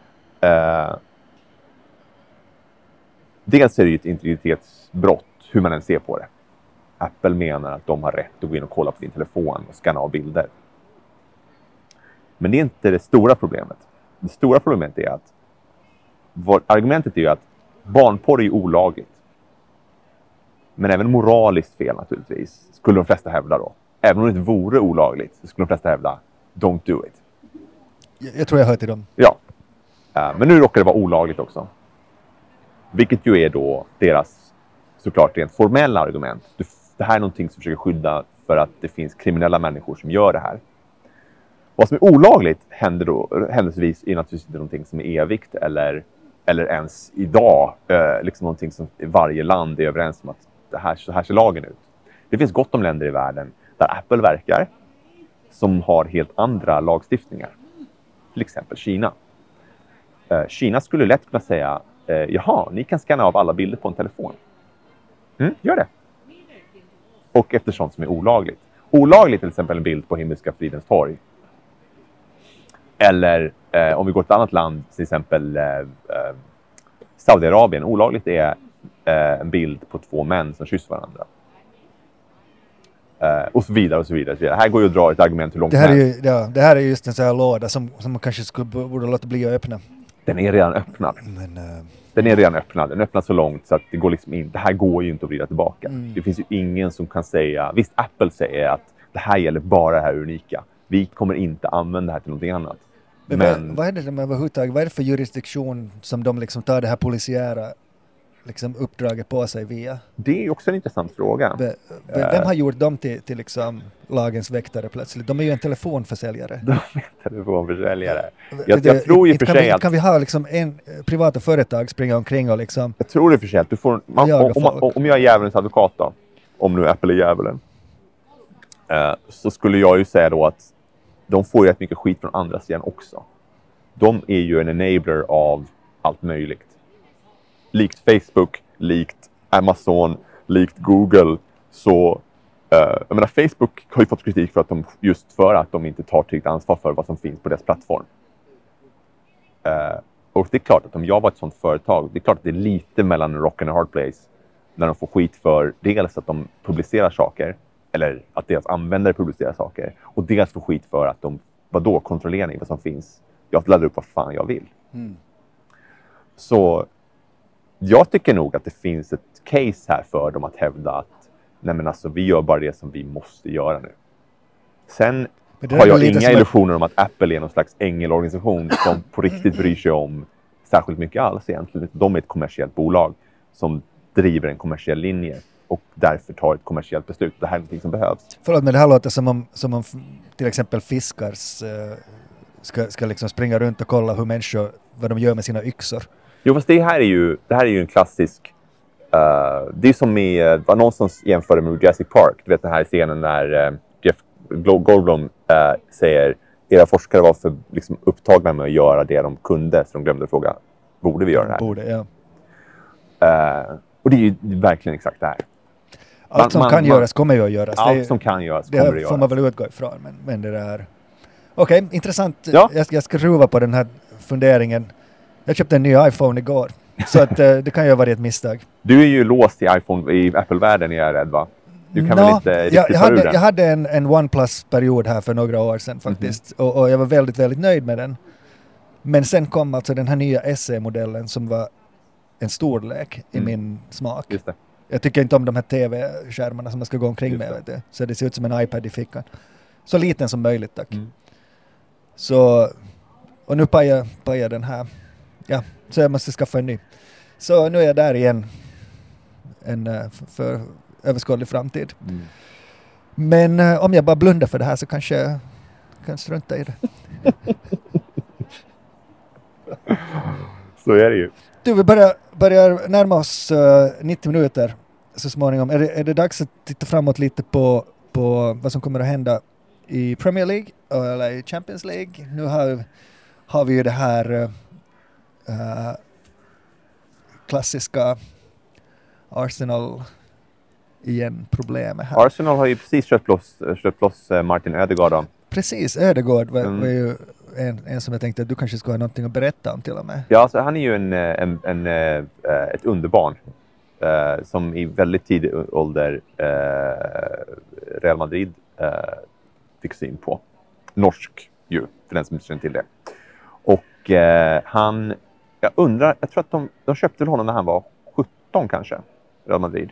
Dels är det ju ett integritetsbrott hur man än ser på det. Apple menar att de har rätt att gå in och kolla på din telefon och scanna av bilder. Men det är inte det stora problemet. Det stora problemet är att argumentet är ju att barnporr är olagligt. Men även moraliskt fel naturligtvis, skulle de flesta hävda då. Även om det inte vore olagligt så skulle de flesta hävda don't do it. Jag tror jag hör till dem. Ja. Men nu råkar det vara olagligt också. Vilket ju är då deras såklart rent formella argument. Det här är någonting som försöker skydda för att det finns kriminella människor som gör det här. Vad som är olagligt händelsevis är naturligtvis inte någonting som är evigt eller ens idag liksom någonting som varje land är överens om att så här ser lagen ut. Det finns gott om länder i världen där Apple verkar som har helt andra lagstiftningar. Till exempel Kina. Kina skulle lätt kunna säga jaha, ni kan scanna av alla bilder på en telefon. Gör det. Och efter sånt som är olagligt. Olagligt till exempel en bild på Himmelska fridens torg. Eller om vi går till ett annat land, till exempel Saudiarabien. Olagligt är en bild på två män som kysser varandra. Och så vidare och så vidare. Det här går ju att dra ett argument hur långt det här är just en sån här låda som man kanske borde låta bli att öppna. Den är redan öppnad. Den är redan öppnad. Den öppnas så långt så att det går liksom in. Det här går ju inte att vrida tillbaka. Det finns ju ingen som kan säga, visst Apple säger att det här gäller bara det här unika. Vi kommer inte använda det här till någonting annat. Men vad är det med överhuvudtaget? Vad är det för jurisdiktion som de liksom tar det här polisiära liksom uppdraget på sig via? Det är också en intressant fråga. Vem har gjort dem till liksom lagens väktare plötsligt? De är ju en telefonförsäljare. De är en telefonförsäljare. Jag tror ju för sig att... Kan vi ha liksom privata företag springa omkring och liksom... Jag tror det för sig att du får... Om jag är djävulens advokat då, om nu Apple är djävulen, så skulle jag ju säga då att de får ju rätt mycket skit från andra sidan också. De är ju en enabler av allt möjligt. Likt Facebook, likt Amazon, likt Google. Så jag menar, Facebook har ju fått kritik för att de inte tar tillräckligt ansvar för vad som finns på deras plattform. Och det är klart att om jag var ett sånt företag, det är klart att det är lite mellan rock and a hard place. När de får skit för dels att de publicerar saker, eller att deras användare publicerar saker. Och dels får skit för att de kontrollerar vad som finns. Jag laddar upp vad fan jag vill. Så jag tycker nog att det finns ett case här för dem att hävda att nej men alltså, vi gör bara det som vi måste göra nu. Sen har jag inga illusioner om att Apple är någon slags ängelorganisation som på riktigt bryr sig om särskilt mycket alls egentligen. De är ett kommersiellt bolag som driver en kommersiell linje och därför tar ett kommersiellt beslut. Det här är någonting som behövs. Förlåt, men det här låter som om till exempel fiskar ska liksom springa runt och kolla hur människor, vad de gör med sina yxor. Jo, fast det här är ju en klassisk... det är som med... Var någonstans jämförde med Jurassic Park. Du vet den här scenen när Jeff Goldblum säger era forskare var för liksom, upptagna med att göra det de kunde, så de glömde fråga, borde vi göra det här? Borde, ja. Och det är ju verkligen exakt det här. Allt som kan göras kommer ju att göras. Allt som kan göras kommer att göras. Det får man väl utgå ifrån, men det där... Okej, intressant. Ja. Jag ska ruva på den här funderingen. Jag köpte en ny iPhone igår, så att det kan ju ha varit ett misstag. Du är ju låst i Apple-världen, jag är rädd, va? Du kan väl inte riktigt ta ur den? Jag hade en OnePlus-period här för några år sedan faktiskt. Och jag var väldigt, väldigt nöjd med den. Men sen kom alltså den här nya SE-modellen som var en storlek i min smak. Just det. Jag tycker inte om de här tv-skärmarna som man ska gå omkring med. Vet du. Så det ser ut som en iPad i fickan. Så liten som möjligt, tack. Så, och nu pajar den här. Ja, så jag måste skaffa en ny. Så nu är jag där igen. För överskådlig framtid. Men om jag bara blundar för det här så kanske jag kan strunta i det. Så är det ju. Du, vi börjar närma oss 90 minuter så småningom. Är det dags att titta framåt lite på vad som kommer att hända i Premier League eller i Champions League? Nu har vi ju det här klassiska Arsenal igen problemet här. Arsenal har ju precis köpt loss Martin Ödegaard då. Precis, Ödegaard var ju en som jag tänkte att du kanske skulle ha någonting att berätta om till och med. Ja, alltså, han är ju ett underbarn som i väldigt tidig ålder Real Madrid fick syn på. Norsk ju, för den som inte känner till det. Och jag tror att de köpte honom när han var 17 kanske, Real Madrid.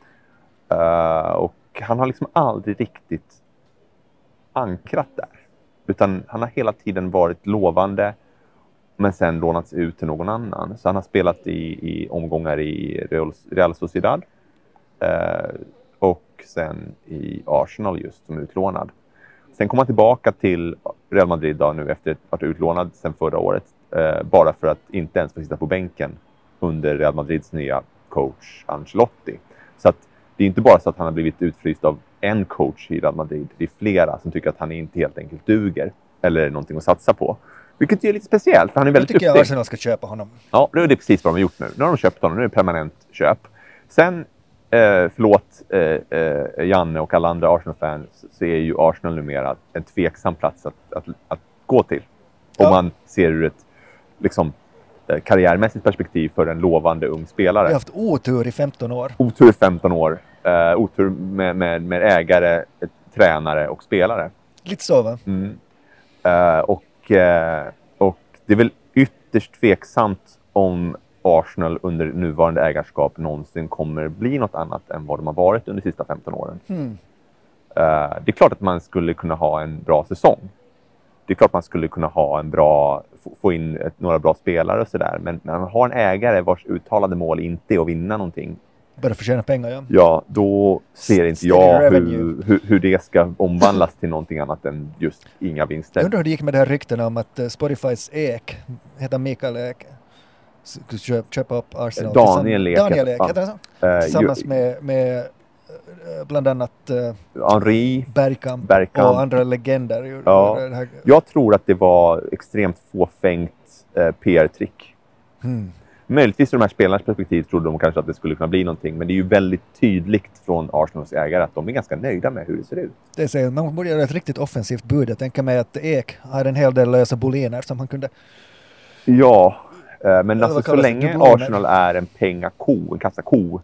Och han har liksom aldrig riktigt ankrat där. Utan han har hela tiden varit lovande men sen lånats ut till någon annan. Så han har spelat i omgångar i Real Sociedad och sen i Arsenal just som utlånad. Sen kom han tillbaka till Real Madrid då, nu efter att ha varit utlånad sen förra året. Bara för att inte ens få sitta på bänken under Real Madrids nya coach Ancelotti. Så att det är inte bara så att han har blivit utfryst av en coach i Real Madrid. Det är flera som tycker att han inte helt enkelt duger eller någonting att satsa på. Vilket är lite speciellt, för han är väldigt duktig. Jag tycker Arsenal ska köpa honom. Ja, det är precis vad de har gjort nu. Nu har de köpt honom, nu är det permanent köp. Sen, förlåt Janne och alla andra Arsenal-fans, så är ju Arsenal numera en tveksam plats att gå till. Om man ser ur ett liksom, karriärmässigt perspektiv för en lovande ung spelare. Vi har haft otur i 15 år. Otur i 15 år. Otur med ägare, tränare och spelare. Lite så, va? Och det är väl ytterst tveksamt om Arsenal under nuvarande ägarskap någonsin kommer bli något annat än vad de har varit under de sista 15 åren. Det är klart att man skulle kunna ha en bra säsong. Det är klart att man skulle kunna ha få in några bra spelare och sådär. Men när man har en ägare vars uttalade mål inte är att vinna någonting. Bara förtjäna pengar, ja. Ja, då ser inte jag hur det ska omvandlas till någonting annat än just inga vinster. Jag undrar hur det gick med det här rykten om att Spotifys Ek, heter Mikael Ek, skulle köpa upp Arsenal. Daniel Ek, heter det så? Tillsammans med bland annat Henri, Bergkamp och andra legender. Ja. Jag tror att det var extremt fåfängt PR-trick. Möjligtvis ur de här spelarnas perspektiv trodde de kanske att det skulle kunna bli någonting. Men det är ju väldigt tydligt från Arsenals ägare att de är ganska nöjda med hur det ser ut. Det säger man borde göra ett riktigt offensivt bud. Jag tänker mig att Ek har en hel del lösa boliner som han kunde... Ja, men alltså, så länge Arsenal är en pengako, en kassako.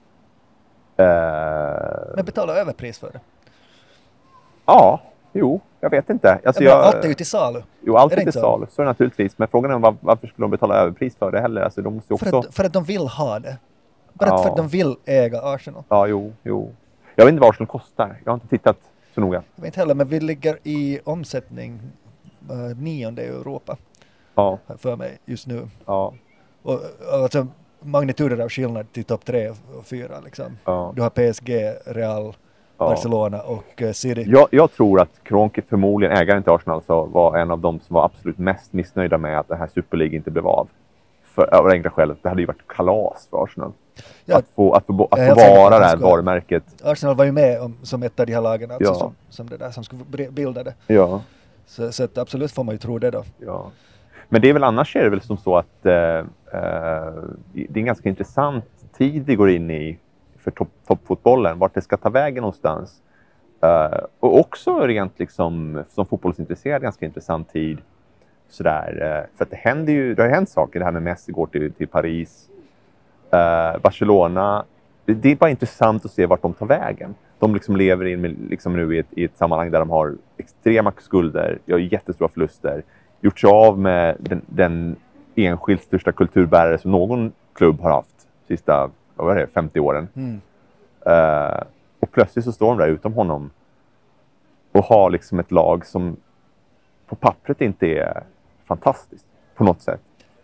Men betala överpris för det? Ja, jo, jag vet inte. Alltså, allt är ju till salu. Jo, allt är till salu, så är det naturligtvis. Men frågan är varför skulle de betala överpris för det heller? Alltså, de måste också... för att de vill ha det. Bara för att de vill äga Arsenal. Ja, jo. Jag vet inte vad Arsenal kostar. Jag har inte tittat så noga. Jag vet inte heller, men vi ligger i omsättning 9:e i Europa. Ja. För mig just nu. Ja. Och alltså magnituder av skillnad till topp 3 och 4 liksom. Ja. Du har PSG, Real, Barcelona och City. Jag tror att Kroenke, förmodligen ägaren till Arsenal, så var en av de som var absolut mest missnöjda med att det här Super League inte blev av. Av enkla skälet, det hade ju varit kalas för Arsenal. Ja, att få vara det här varumärket. Arsenal var ju med som ett av de här lagen alltså, som det där som skulle bilda det. Ja. Så att absolut får man ju tro det då. Ja. Men det är väl annars är det väl som så att det är en ganska intressant tid vi går in i för toppfotbollen, vart det ska ta vägen någonstans. Och också rent liksom som fotbollsintresserad ganska intressant tid. Sådär, för att det har hänt saker. Det här med Messi går till Paris. Barcelona. Det är bara intressant att se vart de tar vägen. De liksom lever liksom nu i ett sammanhang där de har extrema skulder. Gör jättestora förluster. Gjort sig av med den enskilt största kulturbärare som någon klubb har haft sista 50 åren. Och plötsligt så står de där utom honom och har liksom ett lag som på pappret inte är fantastiskt på något sätt.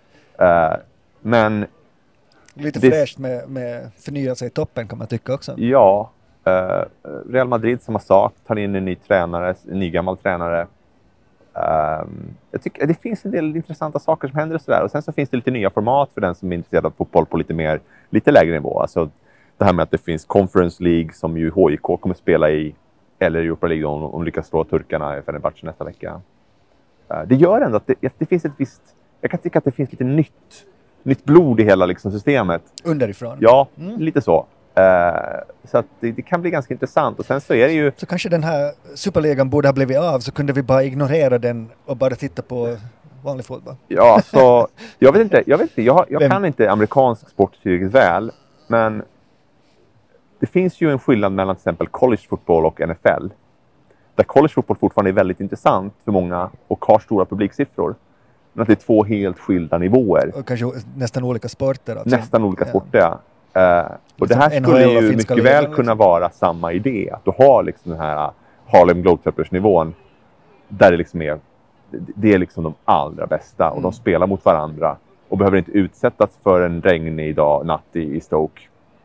Men lite fräscht med förnya sig i toppen kan man tycka också. Ja, Real Madrid samma sak, tar in en ny tränare, en ny gammal tränare. Jag tycker det finns en del intressanta saker som händer och sådär. Och sen så finns det lite nya format för den som är intresserad av fotboll på lite lägre nivå. Alltså det här med att det finns Conference League som ju HJK kommer spela i, eller Europa League om lyckas slå turkarna i Fenerbahce nästa vecka. Det gör ändå att det finns ett visst, jag kan tycka att det finns lite nytt blod i hela liksom systemet. Underifrån. Ja, lite så. Så att det kan bli ganska intressant. Och sen så är det ju... Så kanske den här superligan borde ha blivit av, så kunde vi bara ignorera den och bara titta på vanlig fotboll. Ja, så jag vet inte. Jag kan inte amerikansk sport tillräckligt väl, men det finns ju en skillnad mellan till exempel college football och NFL. Där college football fortfarande är väldigt intressant för många och har stora publiksiffror. Men att det är två helt skilda nivåer. Och kanske nästan olika sporter. Alltså. Nästan olika sporter, ja. Och det här skulle ju mycket väl kunna vara samma idé. Att du har liksom den här Harlem Globetrotters-nivån. Där det liksom är liksom de allra bästa. Och de spelar mot varandra. Och behöver inte utsättas för en regnig natt i Stoke.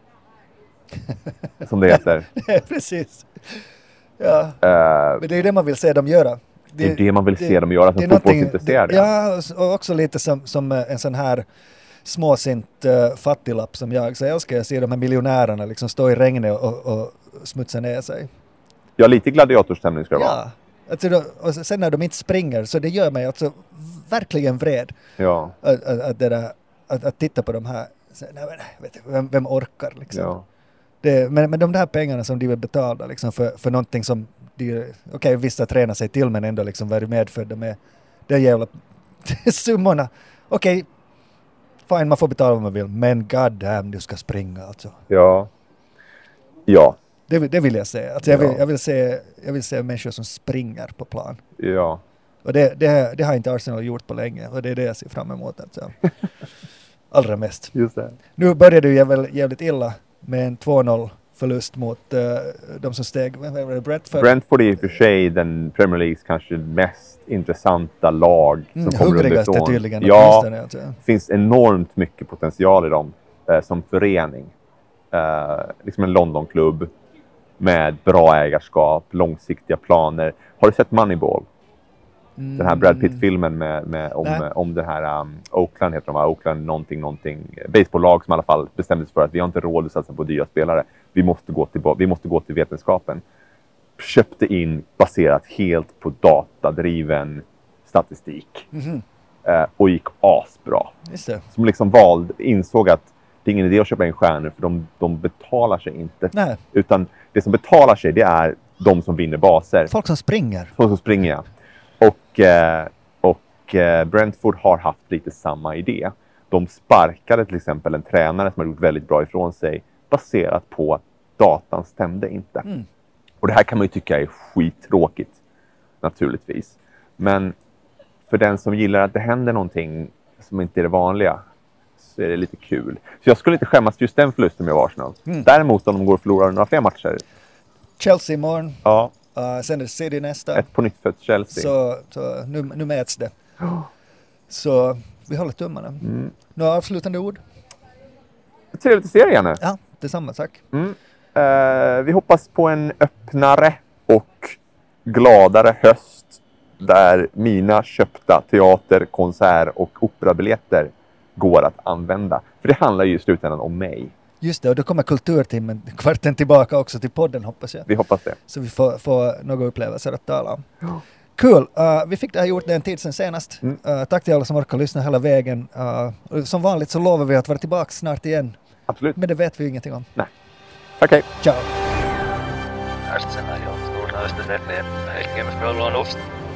Som det heter. Precis. Ja. Men det är det man vill se dem göra. Det är det man vill se dem göra som fotbollsintresserade. Ja, och också lite som en sån här småsint fattiglapp som jag. Så jag älskar att se de här miljonärerna liksom stå i regnet och smutsa ner sig. Ja, lite gladiatorstämning ska det vara. Ja. Alltså och sen när de inte springer, så det gör mig alltså verkligen vred. Ja. Att titta på de här. Så, nej, vet du, vem orkar liksom. Ja. Men de där pengarna som de vill betala liksom för någonting som okej, vissa tränar sig till, men ändå liksom varit medfödda med den jävla summorna. Okej, fine, man får betala vad man vill, men god damn, du ska springa alltså. Ja. Det vill jag se. Alltså jag vill se människor som springer på plan. Ja. Och det har inte Arsenal gjort på länge, och det är det jag ser fram emot alltså. Allra mest. Just det. Nu började det ju jävligt illa med en 2-0 förlust mot de som steg. Brentford är i och för sig den Premier Leagues kanske mest intressanta lag som kommer underifrån. Tydligen. Ja, det finns enormt mycket potential i dem som förening. Liksom en Londonklubb med bra ägarskap, långsiktiga planer. Har du sett Moneyball? Den här Brad Pitt-filmen om det här Oakland heter de, Oakland någonting baseballlag som i alla fall bestämde sig för att vi har inte råd att satsa på dyra spelare. Vi måste gå till vetenskapen. Köpte in baserat helt på datadriven statistik. Och gick asbra. Just det. Som liksom insåg att det är ingen idé att köpa in stjärnor, för de betalar sig inte. Nej. Utan det som betalar sig, det är de som vinner baser. Folk som springer. Ja. Och Brentford har haft lite samma idé. De sparkade till exempel en tränare som har gjort väldigt bra ifrån sig, baserat på att datan stämde inte. Och det här kan man ju tycka är skittråkigt, naturligtvis. Men för den som gillar att det händer någonting som inte är det vanliga, så är det lite kul. Så jag skulle inte skämmas just den förlusten med Arsenal. Däremot om de går och förlorar några fler matcher. Chelsea imorgon. Ja. Sen är det City nästa. Ett på nytt för Chelsea. Så nu mäts det. Så vi håller tummarna. Några avslutande ord? Trevligt att se dig, Janne. Ja, detsamma, tack. Vi hoppas på en öppnare och gladare höst där mina köpta teater-, konsert- och operabiljetter går att använda. För det handlar ju i slutändan om mig. Just det, och då kommer kulturtimmen kvarten tillbaka också till podden, hoppas jag. Vi hoppas det. Så vi får några upplevelser att tala om. Kul! Vi fick det här gjort en tid sedan senast. Tack till alla som orkar lyssna hela vägen. Som vanligt så lovar vi att vara tillbaka snart igen. Absolut. Men det vet vi ingenting om. Nej. Okej. Ciao! Arsenal ja suurnaista terveet. Melkein myös me ollaan